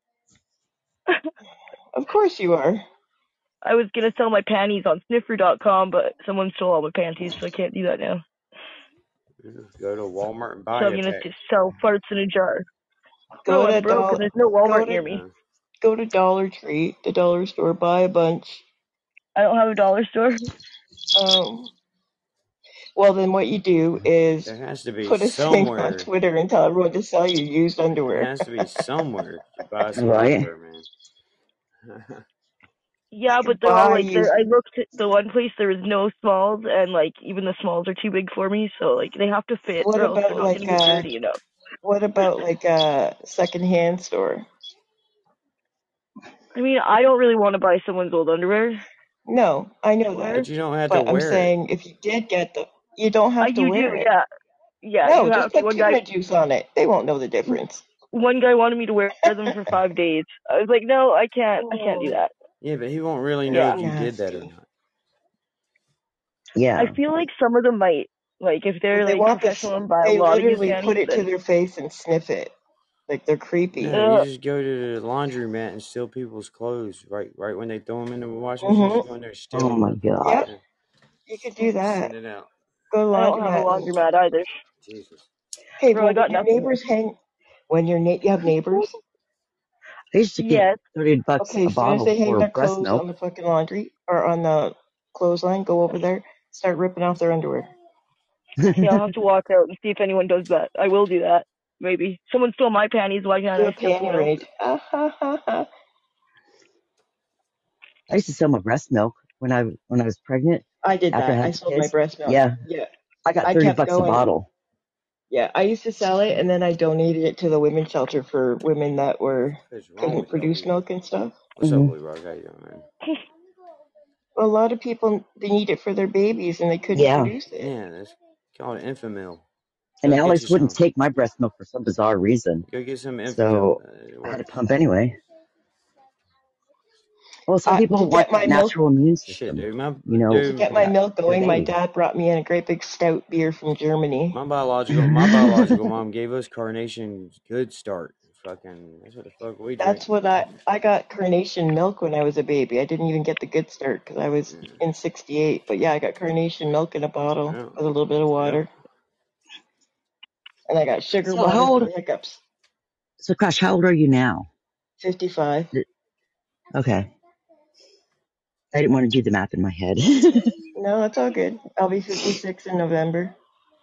Of course you are.
I was gonna sell my panties on Sniffer dot com, but someone stole all my panties, so I can't do that now.
Go to Walmart and buy
So I'm
a
gonna
pack.
just sell farts in a jar.
Go
No,
to
I'm broke
Dollar.
and there's no
Go
Walmart
to
near me.
Uh,
go to Dollar Tree, the dollar store. Buy a bunch.
I don't have a dollar store.
Um. Well, then what you do is
there has to be
put a thing on
somewhere.
Twitter and tell everyone to sell you used
There
underwear.
has to be somewhere to buy some
Right?
underwear, man.
Yeah,
You
but
can
they're all
buy
like,
used.
they're, I looked at the one place, there was no smalls, and like even the smalls are too big for me, so like they have to fit,
What
or else
about
they're not
like
gonna get
a
dirty enough.
what about like a secondhand store?
I mean, I don't really want to buy someone's old underwear
No, I
to
know that,
wear.
But you don't have to
but I'm
wear it.
saying if you did get the, you don't
Uh,
have to
you do,
wear it.
yeah, yeah,
No,
you
just
have to.
put
One guy,
tuna juice on it. They won't know the difference.
one guy wanted me to wear them for five days. I was like, no, I can't, I can't do that.
Yeah, but he won't really know
Yeah,
if you did that or
Nasty.
not.
Yeah.
I feel like some of them might, like if they're
They
like
want this.
professional and buy a
They
lot of used
literally put
panties,
it to
then
their face and sniff it. Like they're creepy.
No, you
uh,
just go to the laundromat and steal people's clothes right right when they throw them in the washing machine.
Mhm.
Just go in there and steal
Oh
them.
my god.
Yep.
Yeah,
You could do that.
send it out.
Go to the
I don't have a
laundromat and
laundromat either.
Jesus.
hey,
Bro, I
well, when
got
your
nothing here.
neighbors hang, when your na- you have neighbors,
I used to get
Yes.
thirty bucks
okay,
a
as soon as they
bottle
hang
for
their
breast
clothes on
milk.
the fucking laundry or on the clothesline, go over there, start ripping off their underwear.
Yeah, I'll have to walk out and see if anyone does that. I will do that. Maybe. Someone stole my panties, why can't
Do
I
a
steal
panty
someone else?
raid. Ah, ha, ha, ha.
I used to sell my breast milk when I when I was pregnant
I did
after I
that. I
had the
sold my
kids.
breast milk.
Yeah.
Yeah.
I got
I
thirty
kept
bucks a
going.
bottle.
Yeah, I used to sell it, and then I donated it to the women's shelter for women that were
What's wrong
couldn't
with y'all
produce
people?
milk and stuff.
What's
Mhm.
up, Blue Rock? How you doing, man?
Well, a lot of people they need it for their babies, and they couldn't
Yeah.
produce it.
Yeah, that's called an infant milk.
And
Go get you
Alex wouldn't
some.
take my breast milk for some bizarre reason.
Go get some infant
So
milk. Uh, it
I had to
works.
pump anyway. Well, some
Uh,
people
to
want
get my
that
milk,
natural immune
Shit,
system.
dude. My
You know,
to
dude,
get
for
my
that
milk
third
going, my
age.
dad brought me in a great big stout beer from Germany.
my biological, my biological mom gave us Carnation Good Start. Fucking, that's what the fuck we drink.
That's what I I got Carnation milk when I was a baby. I didn't even get the Good Start because I was
Yeah.
in sixty-eight. But yeah, I got Carnation milk in a bottle
Yeah.
with a little bit of water,
Yep.
and I got sugar
So
water
how
for
old?
the hiccups.
So Crash, how old are you now?
fifty-five.
Okay. I didn't want to do the math in my head.
No, it's all good. I'll be fifty-six in November.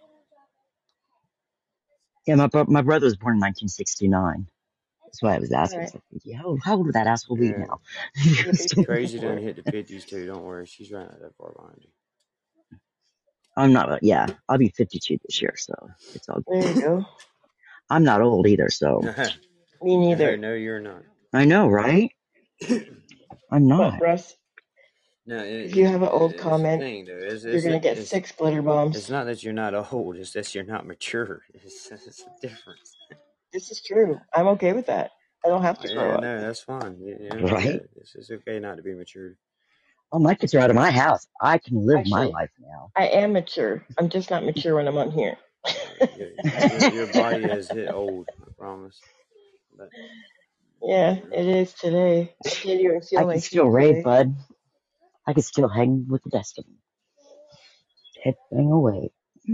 Yeah, my bro- my brother was born in nineteen sixty-nine. That's why I was
All
asking. I was
right.
like, yeah, how, how old would that asshole be
Yeah.
now?
You'll be
Crazy done
fifty-four.
hit the fifties too. Don't worry, she's right not that far behind you.
I'm not. Yeah, I'll be fifty-two this year, so it's all good.
There you go.
I'm not old either, so
Me
no,
neither.
no, you're not.
I know, right? I'm
But
not.
Russ,
No, it,
if you
it,
have an old
it's
comment,
the thing, though. It's,
you're
it's,
gonna get
it's,
six glitter bombs.
it's not that you're not old. It's that you're not mature. It's, it's a difference.
This is true. I'm okay with that. I don't have to grow
Yeah,
up.
no, that's fine. You, you know,
Right?
yeah, it's, it's okay not to be mature.
Oh, my kids are out of my house. I can live my
Actually,
life now.
I am mature. I'm just not mature when I'm on here.
Uh, your, your, your body has hit old, I promise. But
Yeah,
you know,
it is today. I can't even feel
I
my
can still
feet
rave,
today.
bud. I can still hang with the best of them. Head bang away.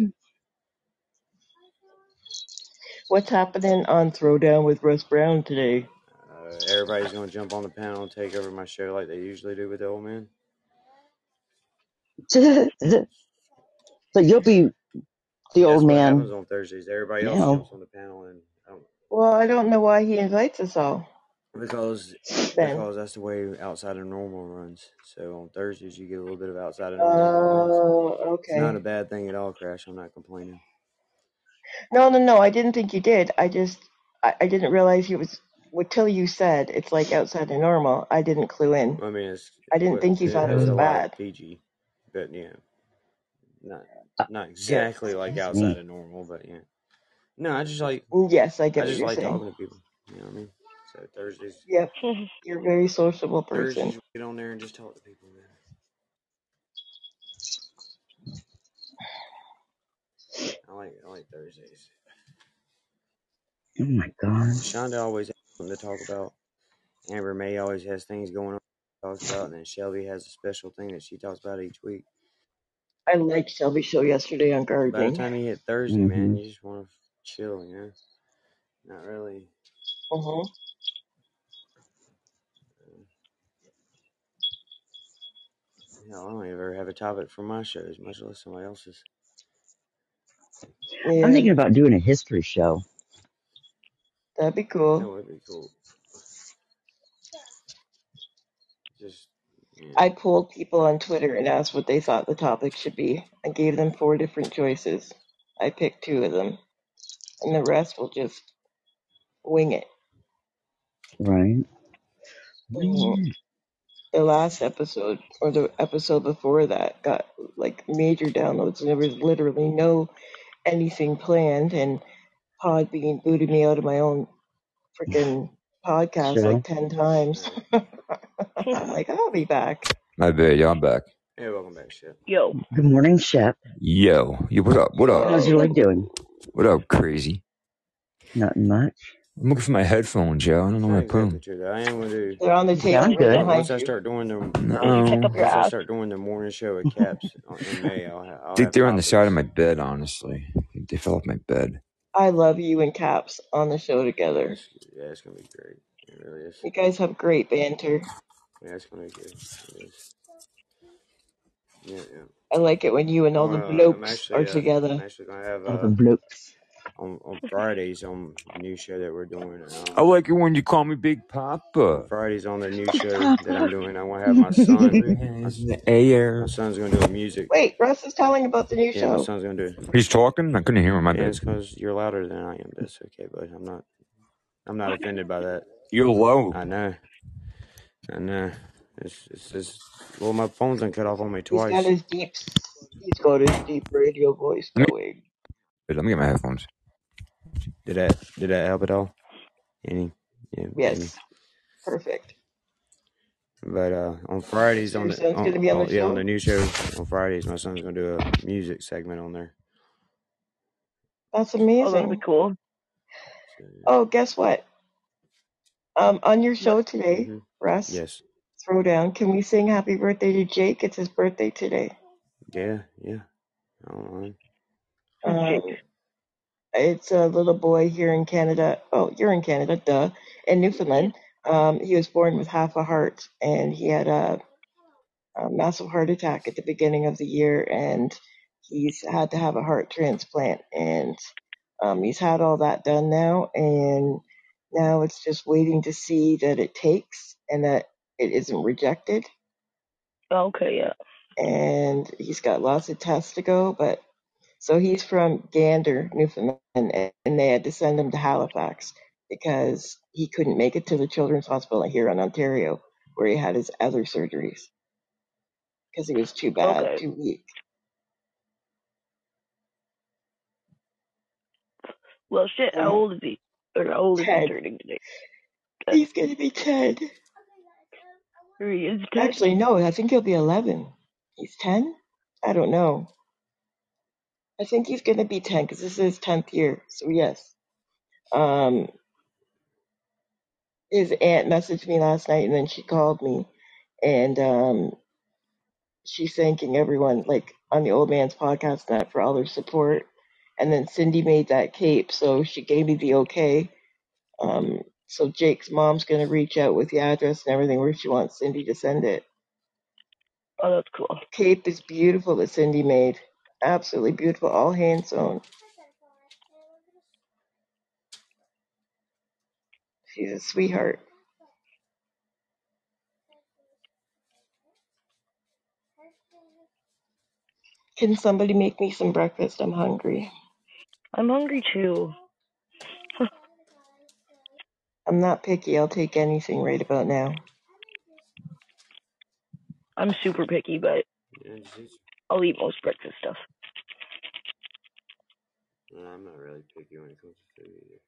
What's happening on Throwdown with Russ Brown today?
uh, everybody's going to jump on the panel and take over my show like they usually do with the old man.
So you'll be the
That's
old
what
man
happens on Thursdays. Everybody else
now.
jumps on the panel, and I don't,
Well, I don't know why he invites us all.
because
Ben.
because that's the way Outside of Normal runs. So on Thursdays you get a little bit of Outside of Normal comments.
Oh,
It's not a
okay.
bad thing at all, Crash. I'm not complaining.
No, no, no. I didn't think you did. I just, I, I didn't realize he was. Until you said it's like Outside of Normal, I didn't clue in.
I mean, it's
I didn't think you
it,
thought it
it's
was
a lot
bad.
P G, but yeah, not
Uh,
not exactly like
excuse
Outside
me.
of Normal, but yeah. No, I just like
Yes, I get
I
what
just
you're
like
saying.
talking to people. You know what I mean? So Thursdays,
Yep, you're a very sociable person.
Thursdays we get on there and just talk to people, man. I like I like Thursdays.
Oh my God.
Shonda always has something to talk about. Amber May always has things going on she talks about, and then Shelby has a special thing that she talks about each week.
I liked Shelby's show yesterday on
By the
gardening.
time you hit Thursday,
Mm-hmm.
man, you just want to chill, you know? Not really.
Mm-hmm.
Hell, I don't ever have a topic for my shows, much less somebody else's.
I'm
Yeah,
thinking about doing a history show.
that'd be
That
cool.
would be cool. Just, yeah.
I polled people on Twitter and asked what they thought the topic should be. I gave them four different choices. I picked two of them, and the rest will just wing it.
Right?
Mhm. The last episode, or the episode before that, got like major downloads, and there was literally no anything planned. And Podbean booted me out of my own freaking podcast
Sure.
like ten times.
Right.
I'm like, I'll be back.
My bad, y'all. I'm back.
Hey, welcome back, Shep.
Yo.
Good morning, Shep.
Yo, yo, what up? What up?
How's your leg doing?
What up, crazy?
Nothing much.
I'm looking for my headphones, yo. I don't know where
Not
I put
exactly
them.
true, though. I am going to do.
They're on the
They
table
sound
right
good.
behind
Once I
you.
start doing the
Check
No.
up your
once I
ass.
start doing the morning show at Caps in May, I'll, ha- I'll
I think
have
they're on the
topics.
side of my bed, honestly. I think they fell off my bed.
I love you and Caps on the show
Yeah,
together.
it's, yeah, it's gonna be great. It really is.
You guys have great banter.
Yeah, it's gonna be good. It is. Yeah, yeah.
I like it when you and all
I'm,
the
uh, I'm
blokes
actually,
are
uh, I'm
together.
actually gonna have
All the
uh,
blokes.
on, on Fridays on the new show that we're doing. Um,
I like it when you call me Big Papa.
Fridays on the new
Big
show
Papa.
that I'm doing. I want to have my son.
Hands in the air.
My son's gonna do a music.
Wait, Russ is telling about the new
Yeah, my
show.
son's gonna do it.
He's talking. I couldn't hear him. My
Yeah,
bad.
it's because you're louder than I am. That's okay, but I'm not. I'm not offended by that.
You're low.
I know. I know. It's it's just well, my phone's been cut off on me
He's got
twice.
his deep, he's got his deep radio voice
Let me-
going.
Wait, let me get my headphones.
Did that did that help at all? Any? Yeah. Any?
Yes, perfect.
But uh, on Fridays
So
on
your
the
son's
on,
gonna be on
on-
the
yeah
show?
on the new show on Fridays, my son's gonna do a music segment on there.
That's
Oh, that'd be
amazing.
cool.
So,
Oh, guess what? Um, on your show today,
mhm.
Russ,
Yes.
Throwdown, can we sing happy birthday to Jake? It's his birthday today.
Yeah. Yeah. I don't know.
Who's
Um,
Jake?
it's a little boy here in Canada. Oh, you're in Canada, duh. In Newfoundland. Um, he was born with half a heart, and he had a, a massive heart attack at the beginning of the year, and he's had to have a heart transplant. And um, he's had all that done now, and now it's just waiting to see that it takes and that it isn't rejected.
Okay, yeah.
And he's got lots of tests to go, but so he's from Gander, Newfoundland, and they had to send him to Halifax because he couldn't make it to the Children's Hospital here in Ontario where he had his other surgeries because he was too bad,
Okay.
too weak.
Well, shit. How old is he? Or how old is he
ten.
turning today?
He's going to be ten.
Or he is ten?
Actually, no, I think he'll be eleven. He's ten? I don't know. I think he's going to be ten because this is his tenth year. So, yes. Um, his aunt messaged me last night and then she called me and um, she's thanking everyone, like on the Old Man's Podcast Net, for all their support. And then Cindy made that cape, so she gave me the okay. Um, so Jake's mom's going to reach out with the address and everything where she wants Cindy to send it.
Oh, that's cool.
Cape is beautiful that Cindy made. Absolutely beautiful, all hand sewn. She's a sweetheart. Can somebody make me some breakfast? I'm hungry.
I'm hungry too.
I'm not picky. I'll take anything right about now.
I'm super picky, but
Yeah, just eat-
I'll eat most breakfast stuff.
well, I'm not really picky when it comes to food either.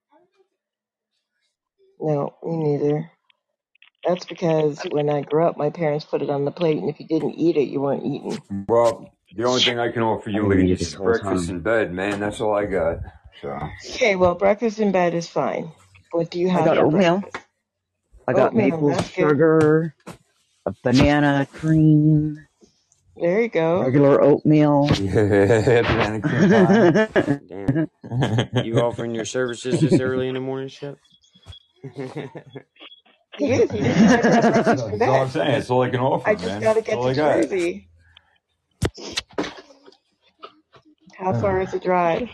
No, me neither. That's because when I grew up, my parents put it on the plate, and if you didn't eat it, you weren't eating.
Well, the only thing I can offer you,
I've been eating
ladies,
this
is
whole
breakfast
time.
in bed, man. That's all I got. So
Okay, well, breakfast in bed is fine. What do you
I
have
got
for
oatmeal.
breakfast?
I got
Oatmeal,
maple
that's good.
sugar, a banana cream,
There you go.
regular oatmeal.
yeah, banana cream pie.
Damn. You offering your services this early in the morning, Shep?
He is. He just tried to have breakfast
That's
in
all I'm
bed.
saying. That's all I can offer,
I just
man.
got to
That's
get
all
to
I got.
Jersey. How far is the drive?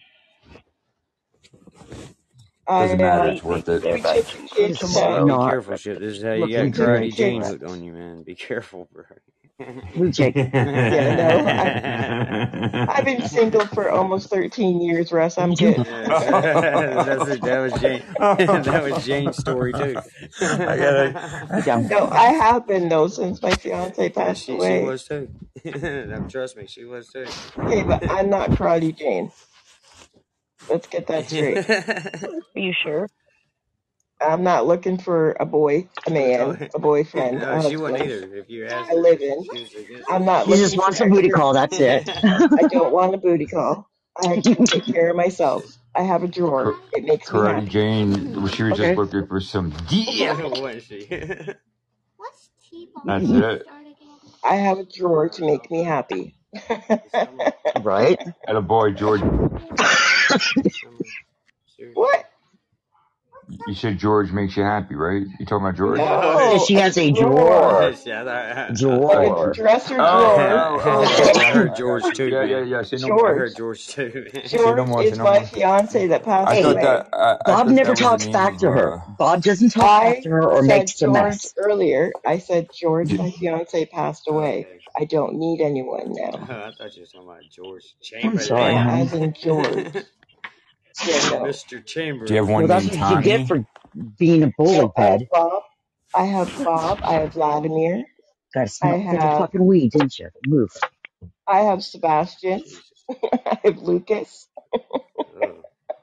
I
Doesn't matter.
uh,
It's worth it.
There
we
by
took the kids
It's
Hey,
to
be
not.
careful, Shep. This is how you
Look,
got
we
we took the
Karate
Jake.
Jane
kids.
hooked on you, man. Be careful, bro.
We Jake.
Yeah, no, I've I've been single for almost thirteen years, Russ. I'm
You do.
good.
Yeah, that's it. That was Jane. That was Jane's story too.
I gotta.
Sit down.
No, I have been though since my fiance
Yeah,
passed
she she
away.
was too. No, trust me, she was too.
Okay, but I'm not Karate Jane. Let's get that straight.
Are you sure?
I'm not looking for a boy, a man, a boyfriend, a
No, she wasn't
husband.
either. If you asked
I
her,
live in.
she was against
I'm
it.
not
She just
looking
wants
for
a booty
extra.
call. That's it.
I don't want a booty call. I can take care of myself. I have a drawer. It makes me
Karate
happy.
Jane, she was
Okay.
just looking for some yeah.
Wasn't she?
What's T-bone
That's
Mhm.
it.
start again?
I have a drawer to make me happy.
Right?
And a boy, Jordan.
Seriously.
What?
You said George makes you happy, right? You talking about George?
No,
She has a
drawer.
drawer.
Yeah, I, I,
Drawer.
Like a dresser
Oh,
drawer
oh,
full of
oh,
clothes.
I
oh,
heard
I
George
got you.
too,
Yeah, yeah,
man.
yeah. Say no
I
more.
George.
heard George too.
Say no
George
more. Say
is
no
my
more.
fiance that passed
I
Hey,
thought
away.
that. I, I
Bob
thought
never
that was the
talks
name
back
of.
to her.
Uh,
Bob doesn't talk back
I
to her or
said
makes a
George
mess.
earlier. I said George, my fiance, passed away.
Okay.
I don't need anyone now.
I thought you were talking about George
I'm sorry,
No,
Chamberlain.
honey.
as in George. Yeah, no.
Mister
do you have
Chamberlain.
one
Well, that's
named
what you get
Tommy?
for being a bully,
No, I have
Ped.
Bob. I have Bob. I have Vladimir.
Got a
I
smell for the
have
fucking weed, didn't you? Move.
I have Sebastian.
Jesus.
I have Lucas.
Oh,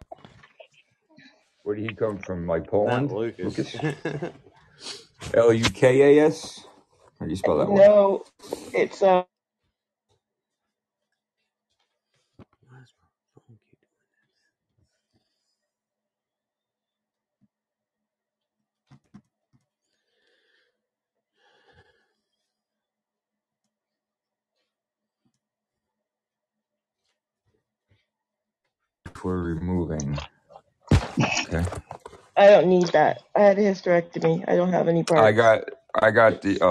Where did he come from? Like
not
Poland?
Lucas.
Lucas? L U K A S? How do you spell that one?
No, it's uh
Why is my phone keep
For removing. Okay.
I don't need that. I had a hysterectomy. I don't have any parts.
I got I got the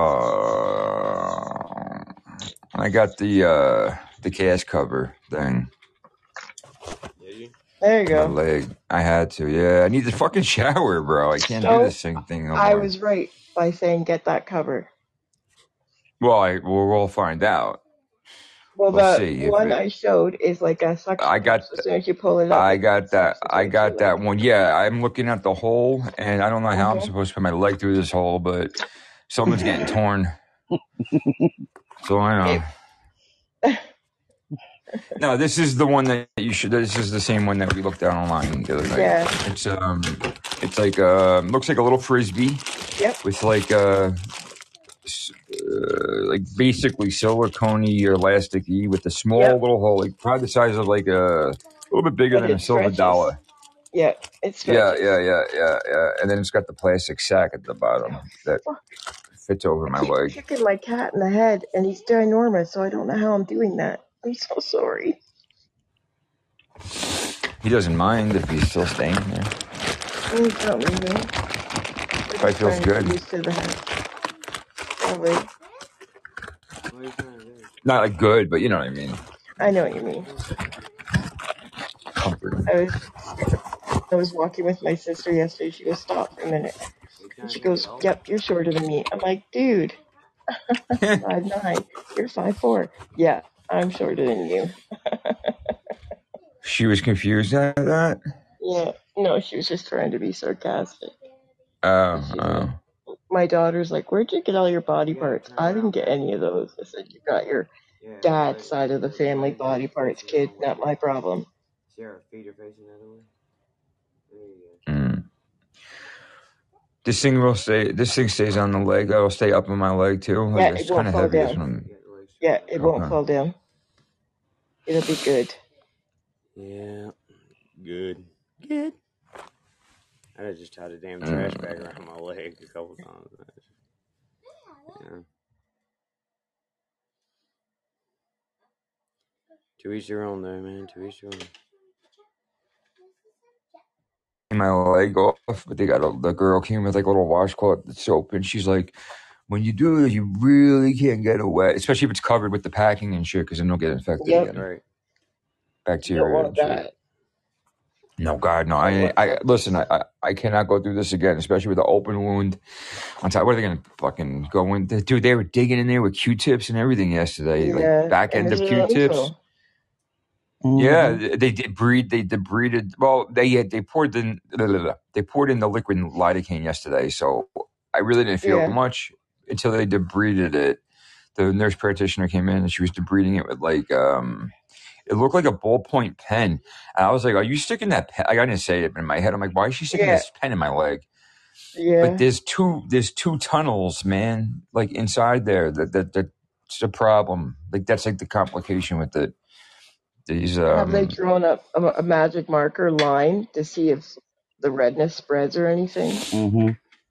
uh I got the uh the cast cover thing.
Did you?
There you
My
go.
leg. I had to. Yeah, I need to fucking shower, bro. I can't do
So
this thing thing no
I
more.
was right by saying get that cover.
Well, I well, we'll find out.
Well,
We'll
the
see if
one
it.
I showed is like a suction
I
cup.
got
So as soon as you pull it up,
I
it
got that.
sucks
I
into your
got that
leg.
one. Yeah, I'm looking at the hole, and I don't know how I'm
Mhm.
supposed to put my leg through this hole, but something's getting torn. So I know.
It,
No, this is the one that you should. This is the same one that we looked at online the other night.
yeah.
It's um, it's like uh, looks like a little frisbee
Yep.
with like uh, s- uh like basically silicone or elasticy with a small
Yep.
little hole, like probably the size of like a, a little bit bigger
But
than a
it
silver
stretches.
dollar.
Yep. It
Yeah,
stretches.
yeah, yeah, yeah, yeah. And then it's got the plastic sack at the bottom that fits over
I
my
keep
leg.
kicking my cat in the head, and he's ginormous, so I don't know how I'm doing that. I'm so sorry.
He doesn't mind if he's still staying there.
He's not moving. We're
Probably
just
feels
trying to get
good.
used to the house. Probably.
What are you trying to do?
Not like good, but you know what I mean.
I know what you mean.
Comforting.
I was I was walking with my sister yesterday. She goes, stop for a minute.
Are you
And
trying
she
to take it
goes,
off?
yep, you're shorter than me. I'm like, dude, five nine. You're five four. Yeah, I'm shorter than you.
She was confused at that.
Yeah. No, she was just trying to be sarcastic.
Oh,
She
oh.
didn't. My daughter's like, where'd you get all your body parts? I didn't get any of those. I said, you got your
Yeah.
dad's side of the family body parts, kid. Not my problem.
See our feet are facing the other way? There you go.
Mm. This thing will stay. This thing stays on the leg. That'll stay up on my leg too. Like,
Yeah,
it's
it won't
kind of
fall
heavy. This
down.
one.
Get the legs
Yeah,
straight.
it won't
Okay.
fall down. It'll be good.
Yeah. Good. Good. I just tied a damn trash
Mm.
bag around my leg a couple times. Yeah. To each their own, though, man. To each their own.
My leg off, but they got a, the girl came with like a little washcloth and soap, and she's like, "When you do it, you really can't get it wet, especially if it's covered with the packing and shit, because then they'll get infected
Yep.
again,
Right.
You
bacteria
don't want
and shit."
that.
No, God, no.
You don't
I,
want
I
that.
listen. I, I, I cannot go through this again, especially with an open wound. On top, what are they gonna fucking go in? Dude, they were digging in there with Q-tips and everything yesterday, like
Yeah,
back
and
end of
there's no
Q-tips.
info.
Yeah,
Mm-hmm.
they they did breed. They debrided. Well, they had they poured in blah, blah, blah. they poured in the liquid lidocaine yesterday, so I really didn't feel
Yeah.
much until they debrided it. The nurse practitioner came in and she was debriding it with like um, it looked like a ballpoint pen, and I was like, "Are you sticking that pen?" Like, I didn't say it in my head. I'm like, "Why is she sticking
Yeah.
this pen in my leg?"
Yeah.
But there's two there's two tunnels, man, like inside there. That that that's a problem. Like that's like the complication with it. These
Have they
um.
drawn up a, a magic marker line to see if the redness spreads or anything?
Mm-hmm.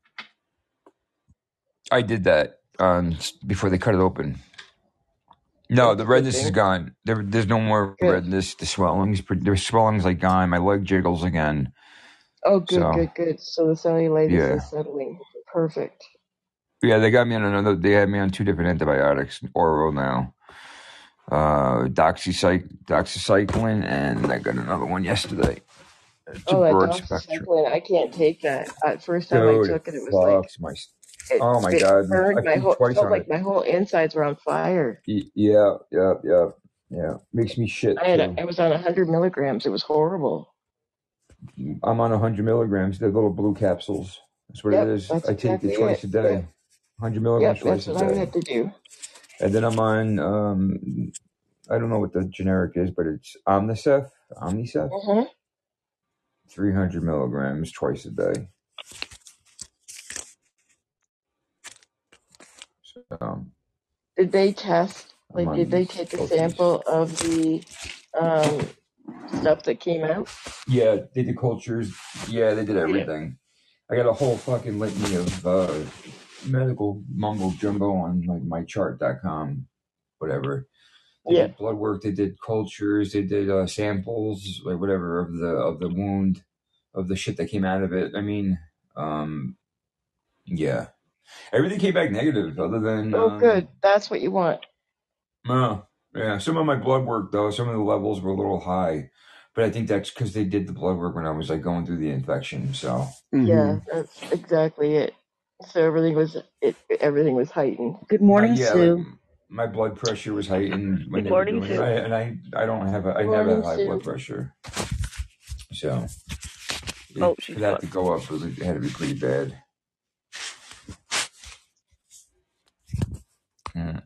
I did that um, before they cut it open. No,
That's
the
a good
redness is
thing.
gone. There, there's no more
Good.
redness. The swelling's, the swelling's like gone. My leg jiggles again.
Oh, good,
So
good, good. So the cellulitis
yeah,
is settling. Perfect.
yeah, they got me on another. They had me on two different antibiotics, oral now, uh, doxycyc, doxycycline, and I got another one yesterday. It's a
Oh, that
broad spectrum.
doxycycline, I can't take that. At first time I
Dude, it
took it, it was like
fucks my.
it
Oh my
it
god,
burned
I
my
puked
whole. It
twice
felt
on
like
it.
my whole insides were on fire.
Y- Yeah, yeah, yeah, yeah. Makes me shit
I had. A,
too.
I was on a hundred milligrams. It was horrible.
I'm on one hundred milligrams. They're little blue capsules. That's what it
Yep,
is.
that's
I take
exactly
it twice
it.
a day.
Yep,
one hundred milligrams
yep, that's
twice a
what I
day.
had to do.
And then I'm on, um, I don't know what the generic is, but it's Omnicef, Omnicef,
Mm-hmm.
three hundred milligrams twice a day. So,
Did they test?
I'm
Like,
on
did they
these
take a
both these.
sample of the um, stuff that came out?
Yeah, they did cultures. Yeah, they did everything. I got a whole fucking litany of uh, medical mumbo jumbo on like my chart dot com, whatever. They
Yeah.
did blood work. They did cultures. They did uh, samples, like whatever of the of the wound, of the shit that came out of it. I mean, um, yeah, everything came back negative, other than
Oh,
um,
good. That's what you want.
no, yeah. Some of my blood work though, some of the levels were a little high, but I think that's because they did the blood work when I was like going through the infection. So
Mhm.
Yeah, that's exactly it. So everything was it. Everything was heightened.
Good
my,
morning,
yeah, like
Sue.
my blood pressure was heightened when
Good
they were
morning,
doing it,
Sue.
I, and I I don't have a I
Good
never
morning,
had high
Sue.
blood pressure, so it,
Oh,
for
she's
that
gone.
to go up, it had to be pretty bad. Mm.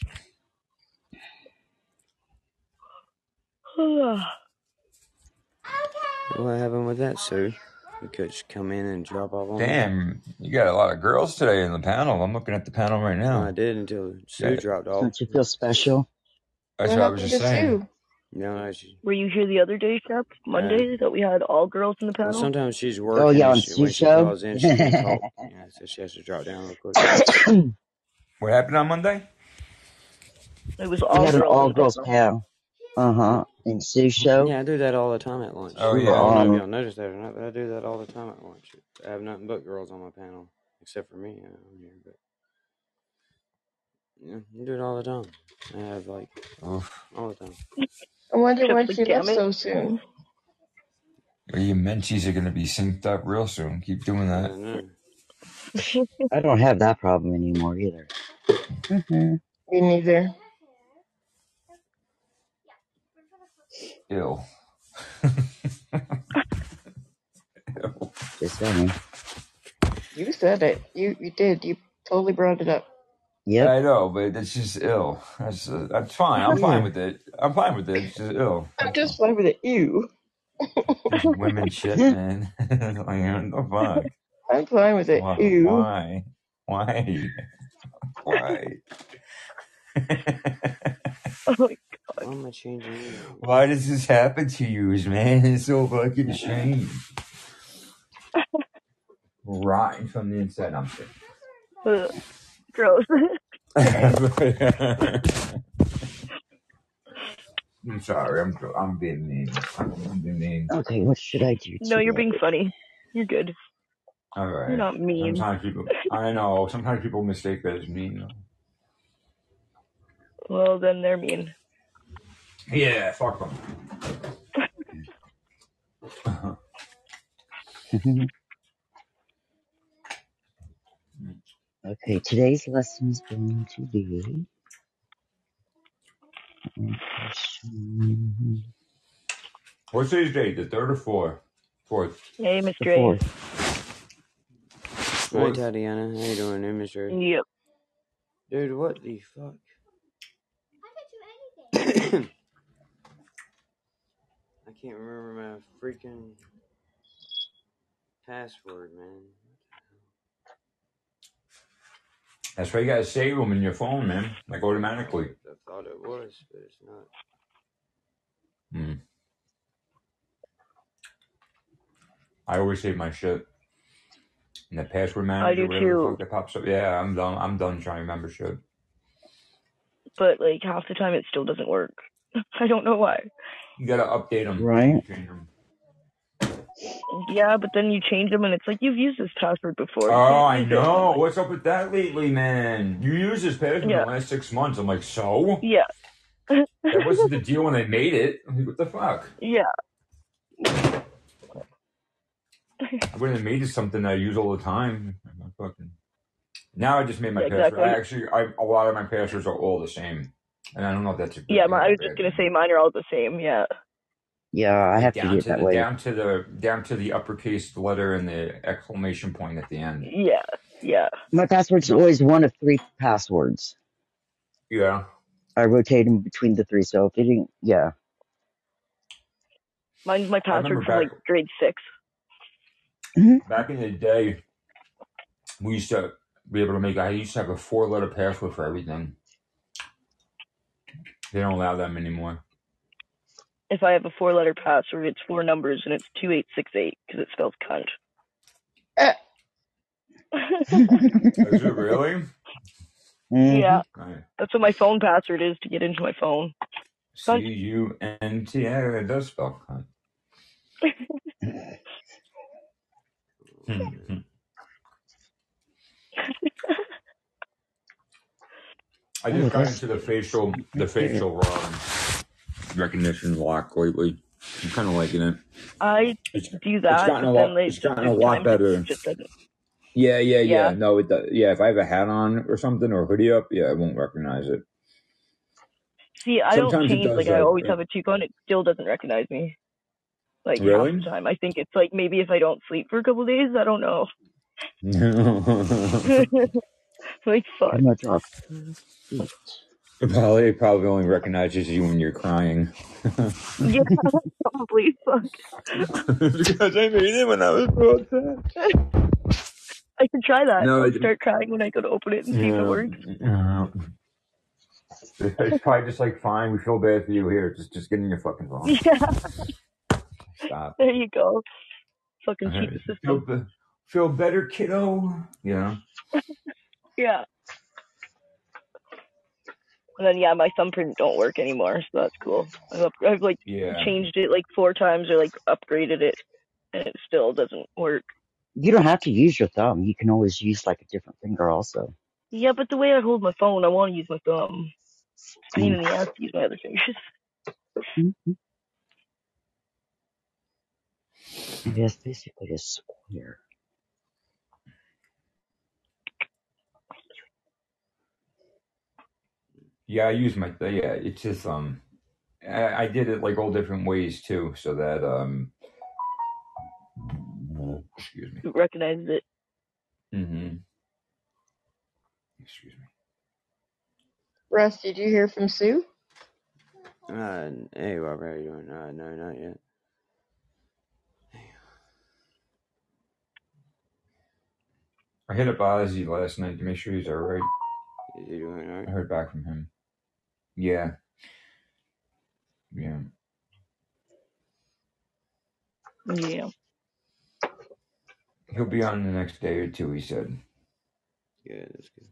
What happened with that, Sue? You could just come in and drop off on me?
Damn, you got a lot of girls today in the panel. I'm looking at the panel right
No,
now.
I did until Sue
Yeah.
dropped off.
Don't you feel special?
That's
What
what I was
happened
just
to
saying.
Sue?
No, no, she,
Were you here the other day, Shep? Monday, that we had all girls in the
well,
panel?
sometimes she's
Oh,
working,
yeah,
and
on
she, when
Sue's
she
show?
calls in, she can't talk. Yeah, so she has to drop down real quick.
What happened on Monday?
It was
We
all
had an
girls in the
all-girls
panel.
panel. Uh-huh. And Sue's show?
Yeah, I do that all the time at lunch.
Oh
We
I
were
yeah.
don't know if
on.
y'all noticed that or not, but I do that all the time at lunch. I have nothing but girls on my panel, except for me. I'm here, but yeah, I do it all the time. I have like
Oof.
all the time.
I wonder
Shep's
why
like,
she
damn
left
it.
so soon.
Your menchies are gonna be synced up real soon. Keep doing
I
that.
don't know.
I don't have that problem anymore either. Mhm.
Me neither.
Ew.
Just saying.
You said it. You you did. You totally brought it up.
Yep.
I know, but it's just ill. That's uh, that's fine. I'm fine with it. I'm fine with it. It's just ill.
I'm just fine with it. You.
This women shit, man. Like, what the fuck?
I'm fine with it.
Why?
You.
Why? Why? Why?
Oh my
Why am I changing you?
Why does this happen to you, man? It's so fucking strange. Rotten from the inside. I'm sick.
God. Ugh. Gross.
I'm sorry. I'm I'm being mean. I'm being mean.
Okay, what should I do
No, you're
today?
being funny. You're good.
All right.
You're not mean.
Sometimes people. I know. Sometimes people mistake that as mean.
Well, then they're mean.
Yeah. Fuck them.
Okay, today's lesson is going to be.
What's today's date? The third or fourth? Fourth.
Hey, Miss
The
Dre.
fourth.
Hi,
Fourth.
Tatiana. How you doing, there, Mister?
Yep.
Dude, what the fuck? I can't remember my freaking password, man.
That's why you gotta save them in your phone, man. Like automatically.
I thought it was, but it's not.
Hmm. I always save my shit. And the password
I
manager,
do
whatever the
too.
fuck that pops up. Yeah, I'm done. I'm done trying to remember shit.
But, like, half the time it still doesn't work. I don't know why.
You gotta update them.
Right.
Change them.
Yeah, but then you change them and it's like, you've used this password before. You
Oh,
can't
I
use
know.
it.
What's up with that lately, man? You used this password
Yeah.
in the last six months. I'm like, so?
Yeah.
That wasn't the deal when they made it. I'm like, what the fuck?
Yeah.
I wouldn't have made it something that I use all the time. I'm fucking... Now I just made my
Yeah,
password.
exactly.
I actually, I, a lot of my passwords are all the same. And I don't know if that's a good
Yeah,
thing
my,
or
I
a
was just
bad
gonna
thing.
say mine are all the same. Yeah.
Yeah, I
Like
have to
down
get
to
that
the
way.
down to the down to the uppercase letter and the exclamation point at the end.
Yeah. Yeah.
My password's always one of three passwords.
Yeah.
I rotate them between the three, so if it didn't, yeah.
Mine's my
I remember
password from
back
like grade six.
back in the day, we used to be able to make. I used to have a four-letter password for everything. They don't allow them anymore.
If I have a four-letter password, it's four numbers and it's two eight six eight because it spells cunt.
Uh,
Is it really?
Yeah,
Right.
that's what my phone password is to get into my phone.
C U N T. Yeah, it does spell cunt. I
Oh,
just got
that's
into the facial the
right there.
facial um, recognition lock lately. I'm kind of liking it.
I
It's,
do
it's
that,
gotten
but
a
then
lot.
like,
It's
just
gotten a
there's
lot
times it
better.
just doesn't.
Yeah, yeah, yeah.
Yeah.
No, it does. Yeah, if I have a hat on or something or a hoodie up, yeah, I won't recognize it.
See, I don't
Sometimes it
change.
does
Like, I
that.
always have a cheek on. It still doesn't recognize me. Like half
Really?
the time, I think it's like maybe if I don't sleep for a couple of days, I don't know. Like fuck.
I'm gonna drop.
Probably, it probably only recognizes you when you're crying.
Yeah, probably. Fuck.
Because I made it when I was so upset.
I could try that.
No,
I'll
it,
start crying when I go to open it and see if it
yeah,
works.
yeah. It's, it's probably just like, fine, we feel bad for you. Here, just just get in your fucking phone.
Yeah.
Stop.
There you go. Fucking
All
cheat
right.
the
Feel,
system.
be- feel better, kiddo? Yeah.
Yeah. And then yeah, my thumbprint don't work anymore, so that's cool. I've, up, I've like
Yeah.
changed it like four times or like upgraded it, and it still doesn't work.
You don't have to use your thumb. You can always use like a different finger also.
Yeah, but the way I hold my phone, I want to use my thumb. Pain
Mm.
in the ass to use my other fingers.
Mm-hmm. Yes, basically a square.
Yeah, I use my, yeah, it's just, um, I, I did it like all different ways too, so that, um, excuse me.
It recognizes it.
Mm-hmm. Excuse me.
Russ, did you hear from Sue?
Uh, hey, Robert, how you doing? Uh, no, not yet.
I hit up Ozzy last night to make sure he's all right.
Is he doing all right?
I heard back from him. Yeah. Yeah.
Yeah.
He'll be on the next day or two, he said.
Yeah, that's good.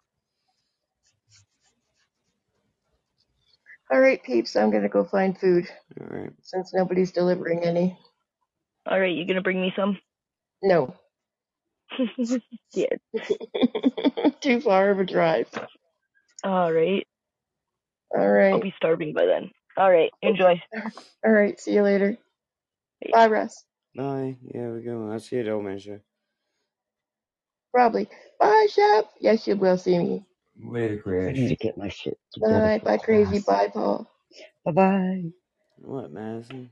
All right, peeps, I'm gonna go find food.
All right.
Since nobody's delivering any.
All right, you gonna bring me some?
No.
Yeah.
Too far of a drive.
All right.
All right.
I'll be starving by then. All right. Enjoy.
All right. See you later. Bye, Russ.
Bye. Yeah, we go. I'll see you at the Old Man Show.
Probably. Bye, Shep. Yes, you will see me.
Later,
I
Crash.
need to get my shit together.
Bye.
for
Bye,
class.
Crazy. Bye, Paul.
Bye bye.
What, Madison?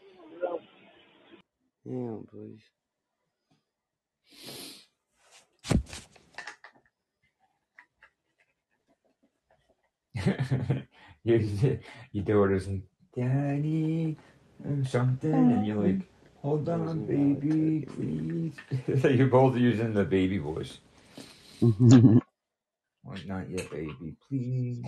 Hang on, please.
your, your daughter's like, Daddy, and something, and you're like, hold on, baby, please. So you're both using the baby voice. Well, not yet, baby, please.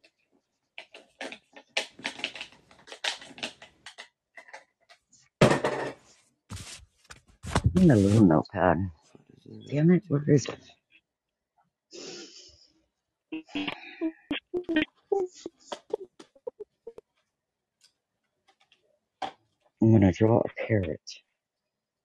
In a little notepad. Damn it, where is it? I'm gonna draw a parrot.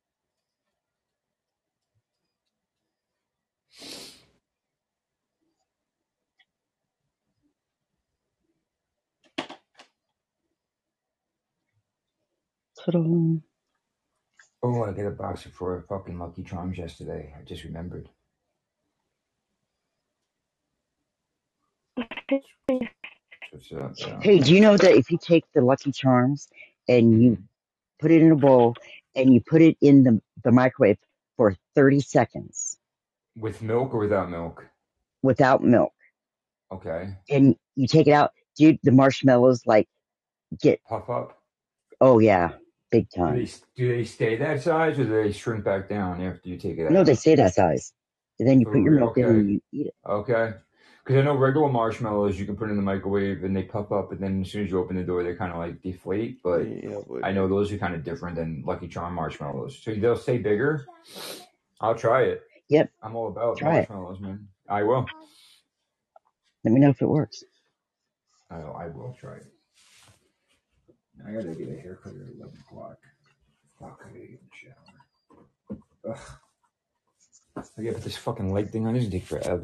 hospital.
Oh, I got a box of four fucking Lucky Charms yesterday. I just remembered. What's up, yeah.
Hey, do you know that if you take the Lucky Charms and you
Mhm.
put it in a bowl and you put it in the, the microwave for thirty seconds
With milk or without milk?
without milk,
Okay.
and you take it out, dude, the marshmallows like get,
Puff up?
oh yeah, big
Do they
time.
do they stay that size or do they shrink back down after you take it
No,
out?
they stay that size. And then you
For
put your
real?
milk in
Okay.
and you eat it.
Okay. Because I know regular marshmallows you can put in the microwave and they puff up, and then as soon as you open the door, they kind of like deflate. But
Yeah, but
I know those are kind of different than Lucky Charm marshmallows. So they'll stay bigger. I'll try it.
Yep,
I'm all about
try it.
marshmallows, man. I will.
Let me know if it works.
I I will try it. I gotta get a haircut at eleven o'clock. Fuck, I gotta get in the shower. Ugh. I gotta put this fucking leg thing on. This is take forever.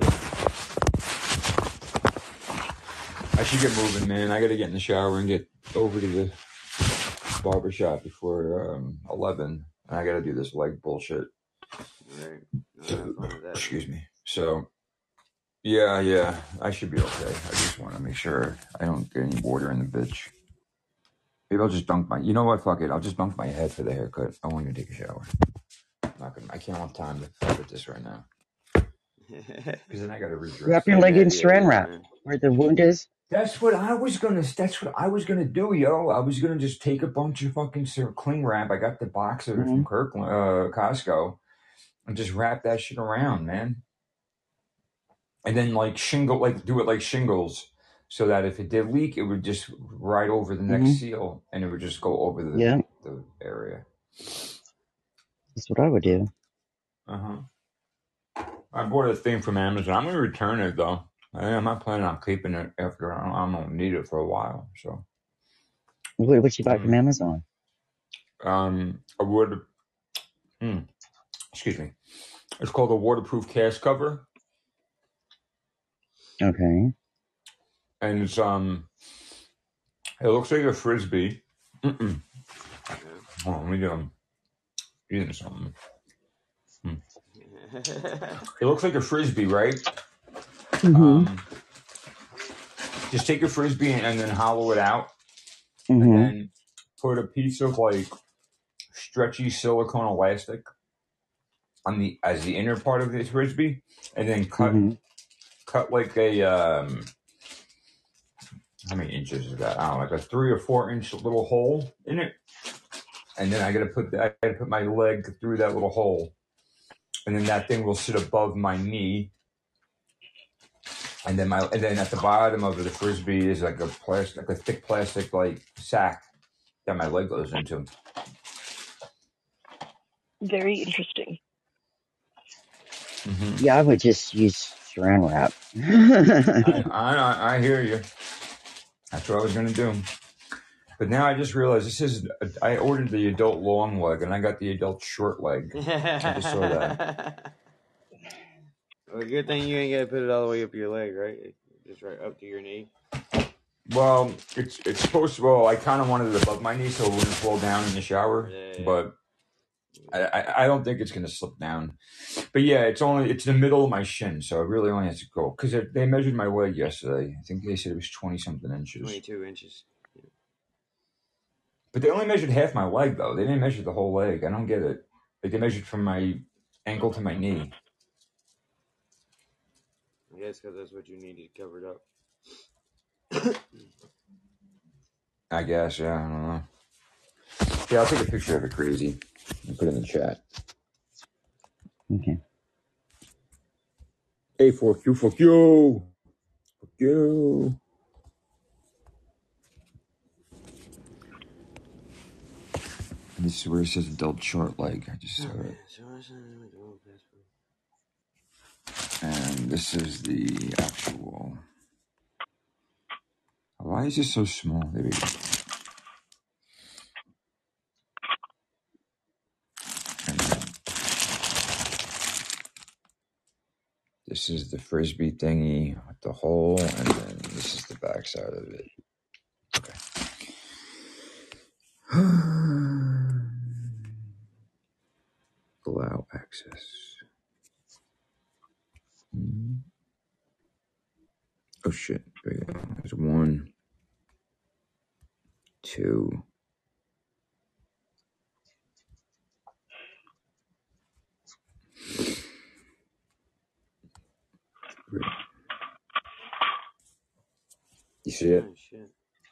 I should get moving, man. I gotta get in the shower and get over to the barber shop before um, eleven. And I gotta do this leg bullshit.
right. I'll have fun with that.
Excuse me. So, yeah, yeah, I should be okay. I just want to make sure I don't get any water in the bitch. Maybe I'll just dunk my. You know what? Fuck it. I'll just dunk my head for the haircut. I won't even take a shower. I'm not gonna. I can't have time to fuck with this right now. Because then I gotta redress.
Wrap your leg in saran wrap where the wound is.
That's what I was gonna. That's what I was gonna do, yo. I was gonna just take a bunch of fucking cling wrap. I got the box of it
Mhm.
from Kirkland, uh, Costco, and just wrap that shit around, man. And then like shingle, like do it like shingles, so that if it did leak, it would just ride over the next
Mhm.
seal, and it would just go over the
Yeah,
the area.
that's what I would do.
Uh huh. I bought a thing from Amazon. I'm gonna return it though. I, I'm not planning on keeping it after I don't, I don't need it for a while. So,
What what you buy
Mm.
from Amazon?
um, a wood. Mm, excuse me. It's called a waterproof cast cover,
Okay.
and it's um, it looks like a frisbee. Mm-mm. Hold on, let me get um, eating something. Mm. It looks like a frisbee, right?
Mm-hmm.
Um, just take a frisbee and, and then hollow it out,
Mm-hmm.
and then put a piece of like stretchy silicone elastic on the as the inner part of this frisbee, and then cut
Mm-hmm.
cut like a um, how many inches is that? I don't know, like a three or four inch little hole in it, and then I gotta put that. I gotta put my leg through that little hole, and then that thing will sit above my knee. And then my and then at the bottom of the frisbee is like a plastic, like a thick plastic like sack that my leg goes into.
Very interesting.
Mm-hmm.
Yeah, I would just use saran wrap.
I, I I hear you. That's what I was gonna do. But now I just realized this is. I ordered the adult long leg and I got the adult short leg. I just saw that.
Well, good thing you ain't got to put it all the way up your leg, right? Just right up to your knee.
Well, it's it's supposed to. Well, I kind of wanted it above my knee so it wouldn't fall down in the shower,
Yeah, yeah.
but I, I I don't think it's gonna slip down. But yeah, it's only it's the middle of my shin, so it really only has to go because they measured my leg yesterday. I think they said it was twenty something inches.
twenty-two inches.
But they only measured half my leg though. They didn't measure the whole leg. I don't get it. Like they measured from my ankle to my knee.
I guess because that's what you needed covered up.
I guess, yeah, I don't know. Yeah, I'll take a picture of it crazy and put it in the chat.
Okay.
Hey, fuck you, fuck you. Fuck you. This is where it says adult short leg. I just saw it. And this is the actual. Why is this so small? There we go. And then this is the frisbee thingy with the hole, and then this is the back side of it. Okay. access. Mm. Oh shit! There we go. There's one, two. Three. You see it?
Oh, shit.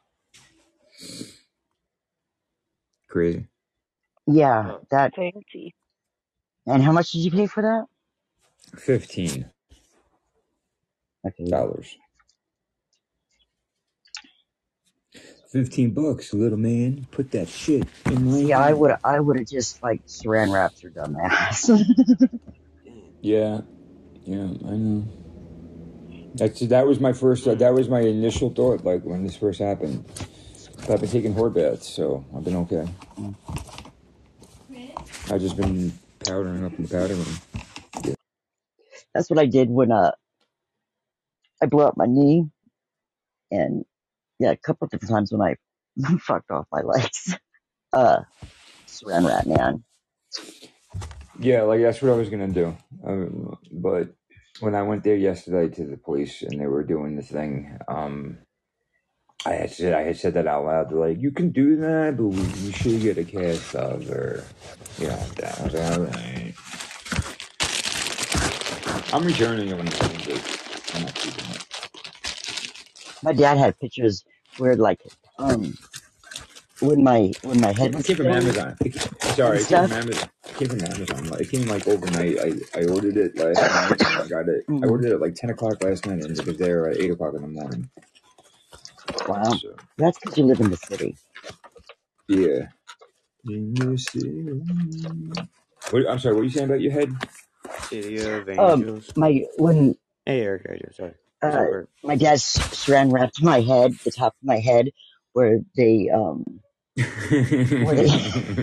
Crazy.
Yeah,
Oh.
that.
Fancy.
And how much did you pay for that?
Fifteen
Okay.
dollars. Fifteen bucks, little man. Put that shit in my
See,
hand.
I would, I would have just like saran wrapped your dumb ass.
Yeah, yeah, I know. That's that was my first. Uh, that was my initial thought. Like when this first happened, I've been taking whore baths, so I've been okay. I've just been powdering up in the powder room. Yeah.
That's what I did when uh I blew up my knee, and yeah, a couple of different times when I fucked off my legs. Uh, saran wrap, man.
Yeah, like that's what I was gonna do. Um, but when I went there yesterday to the police and they were doing the thing, um, I had said I had said that out loud. They're like, "You can do that, but we, we should get a cast of or you know that." I was like, "All right." I'm returning it when I'm not keeping it.
My dad had pictures where like um when my when my head
It
was
came from
exposed
Amazon. It, sorry, it came
stuff.
from Amazon. It came from Amazon. Like, it came like overnight. I, I ordered it last night and I got it. I
Mhm.
ordered it at like ten o'clock last night and it was there at eight o'clock in the morning.
Wow,
So,
that's because you live in the city.
yeah. In the city. What, I'm sorry, what are you saying about your head?
City of
Um,
Angels.
my when
Hey, Eric, I do. Sorry. What's
uh
up, Eric?
my dad s- saran wrapped my head, the top of my head, where they um where they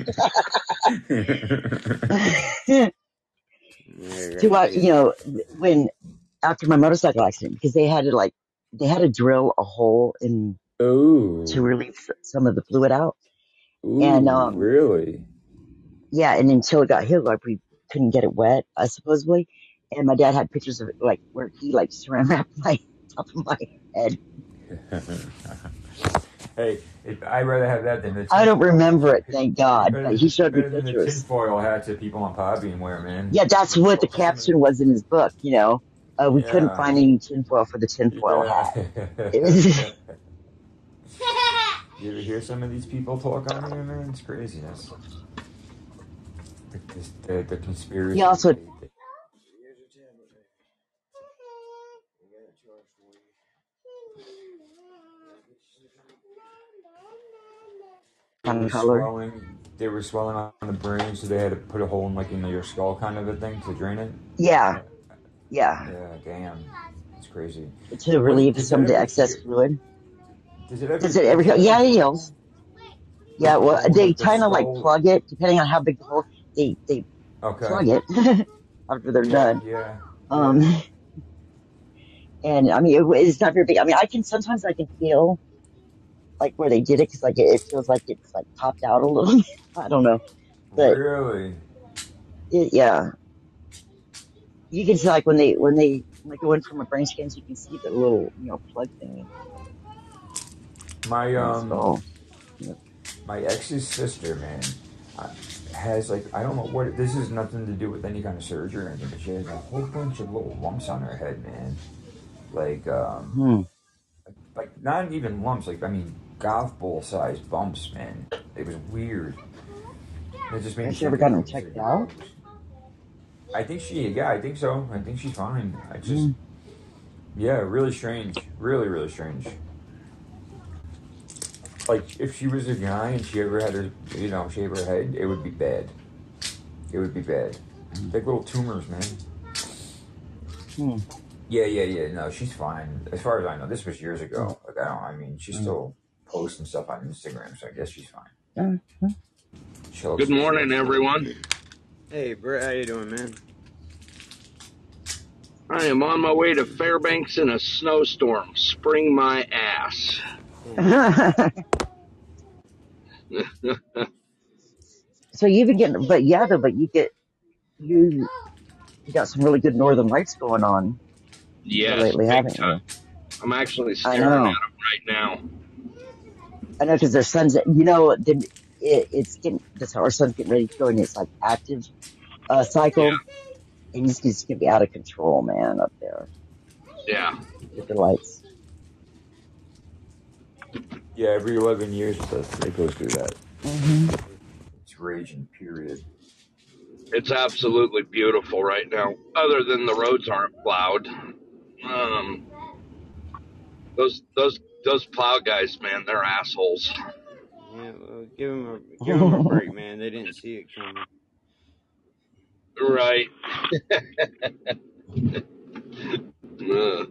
Eric,
to
I
uh,
can dig
you
it.
know when after my motorcycle accident because they had to like they had to drill a hole in
Oh.
to release some of the fluid out.
Ooh,
And um
really?
yeah, and until it got healed, like we couldn't get it wet, uh, supposedly. And my dad had pictures of it, like where he like saran wrapped my top of my head.
Hey, if, I'd rather have that than the
I don't
tinfoil
remember
hats.
it, thank God,
Better
but he
than,
showed me
better than the
pictures.
tinfoil hats that people on Podbean wear, man.
Yeah, that's
Some-
what the
some of
caption was in his book. You know, uh, we couldn't
Yeah.
find any tinfoil for the tinfoil
Yeah.
hat. It was,
You ever hear some of these people talk on here, man? It's craziness. The, the, the conspiracy.
he also
Here's your tablet. I got it charged for you. They
kind
were
of color.
swelling. They were swelling on the brain, so they had to put a hole in like in your skull, kind of a thing, to drain it.
Yeah, yeah,
Yeah, damn, it's crazy.
to
What,
relieve
does
some
that
of the
ever
excess
heal?
fluid.
Does it ever?
Does it ever heal?
Does
Yeah,
that
it
ever
heals. Yeah,
Like the
well,
hole,
they
like the
kind of like
skull?
plug it, depending on how big the hole. They they
Okay.
plug it after they're
Yeah,
done.
yeah,
Um,
yeah.
and I mean, it, it's not very big. I mean, I can sometimes I can feel like where they did it because like it, it feels like it's like popped out a little bit. I don't know, but
Really?
it, yeah, you can see like when they when they when they go in from a brain scans, you can see the little you know plug thing.
My
in the
um,
skull. Yeah.
my ex's sister, man, uh, has like I don't know what. This has nothing to do with any kind of surgery or anything, but she has a whole bunch of little lumps on her head, man. Like um,
Hmm.
like not even lumps. Like I mean, golf ball sized bumps, man. It was weird. It just made me
Has she
think
ever gotten
of
them
things,
checked
like,
out?
I think she, yeah, I think so. I think she's fine. I just,
Mm.
yeah, really strange. Really, really strange. Like, if she was a guy and she ever had her, you know, shave her head, it would be bad. It would be bad. Like little tumors, man.
Hmm.
Yeah, yeah, yeah. No, she's fine. As far as I know, this was years ago. Like, I don't, I mean, she's still posting stuff on Instagram, so I guess she's fine.
Mm-hmm.
She looks,
Good morning, everyone.
Hey, Brett, how you doing, man?
I am on my way to Fairbanks in a snowstorm. Spring my ass.
So you've been getting, but yeah, though, but you get you you got some really good northern lights going on here
Yes,
lately,
big
haven't
time.
you?
I'm actually
I
staring at
know.
them right now.
I know because their sun's, you know, then it, it's getting, this, our sun's getting ready to go in its like active uh,
Yeah,
cycle, and it's just gonna be out of control, man, up there
yeah.
with the lights.
Yeah, every eleven years it goes through that.
Mm-hmm.
It's raging, period.
It's absolutely beautiful right now. Other than the roads aren't plowed. Um, those those those plow guys, man, they're assholes.
Yeah, well, give them a give them a break, man. They didn't see it coming.
Right. Ugh.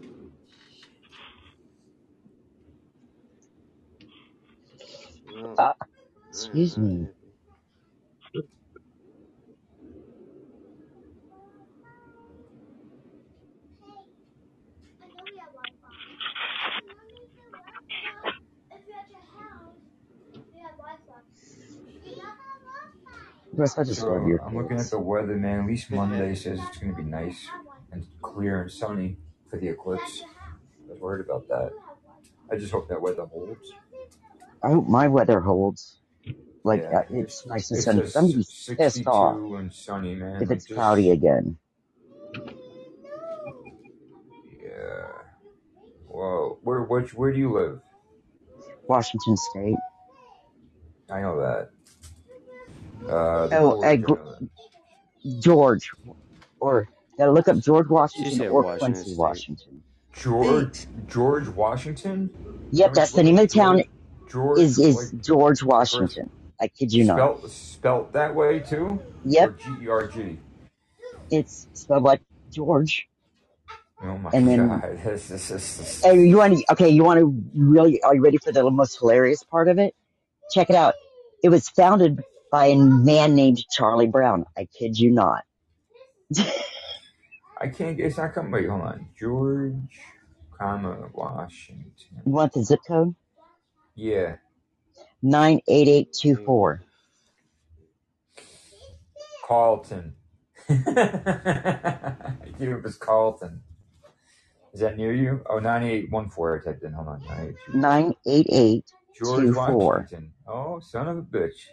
Well,
uh,
I am
excuse
not
me.
happy.
I know we have Wi-Fi. Mommy said Wi-Fi. If you're at your house, we have Wi-Fi. We don't have Wi-Fi.
Russ, I just love
So
your
I'm looking at
kids.
the weather, man. At least Monday says it's going to be nice and clear and sunny for the eclipse. I was worried about that. I just hope that weather holds.
I hope my weather holds. Like,
Yeah,
uh, it's nice and
it
sunny,
says
because I'm going to be pissed off
sixty-two and sunny, man.
if
Like
it's cloudy
just
again.
yeah. Whoa, where which where do you live?
Washington State.
I know that. Uh, the
Oh, uh,
George. I know that.
George. Or, gotta look up George
She
Washington
said
or
Washington
Quincy
State.
Washington.
George George Washington.
Yep,
What,
that's the
what,
name of the town.
George, George
Is is
like
George
like first
Washington? I kid you not.
spelt spelt that way too,
Yep,
or G E R G.
it's spelled like George.
Oh my
And then,
god, this, this, this, this.
oh, you want to? Okay, you want to really? Are you ready for the most hilarious part of it? Check it out. It was founded by a man named Charlie Brown. I kid you not.
I can't. It's not coming. Wait, hold on. George, comma Washington.
You want the zip code?
Yeah.
Nine eight eight two four.
Carlton. I give it was Carlton. Is that near you? Oh, nine eight one four. I typed in. Hold on.
Nine eight eight
George
two four.
Washington. Oh, son of a bitch.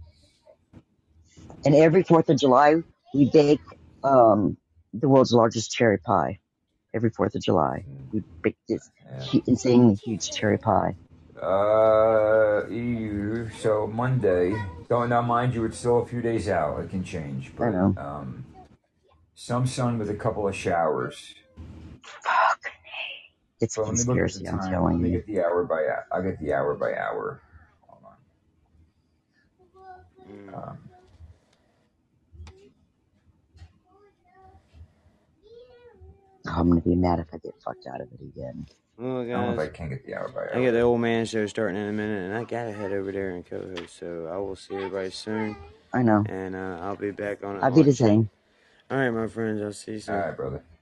And every Fourth of July, we bake um, the world's largest cherry pie. Every Fourth of July, we bake this
Yeah.
insane huge cherry pie.
Uh, E U. So Monday. Don't now, mind you, it's still a few days out. It can change. But,
I know.
Um, some sun with a couple of showers.
Fuck. It's
So
a
let me look at the
conspiracy, I'm
time.
telling
Let me
you.
get the hour by hour. I'll get the hour by hour. Hold on.
Mm.
Um,
Oh, I'm gonna be mad if I get fucked out of it again.
Well,
I don't know if I
guys,
can get the hour by hour.
I got the old man show starting in a minute, and I gotta head over there and co-host. So I will see everybody soon,
I know.
and uh, I'll be back on it.
I'll be the same.
All right, my friends. I'll see you soon.
All right, brother.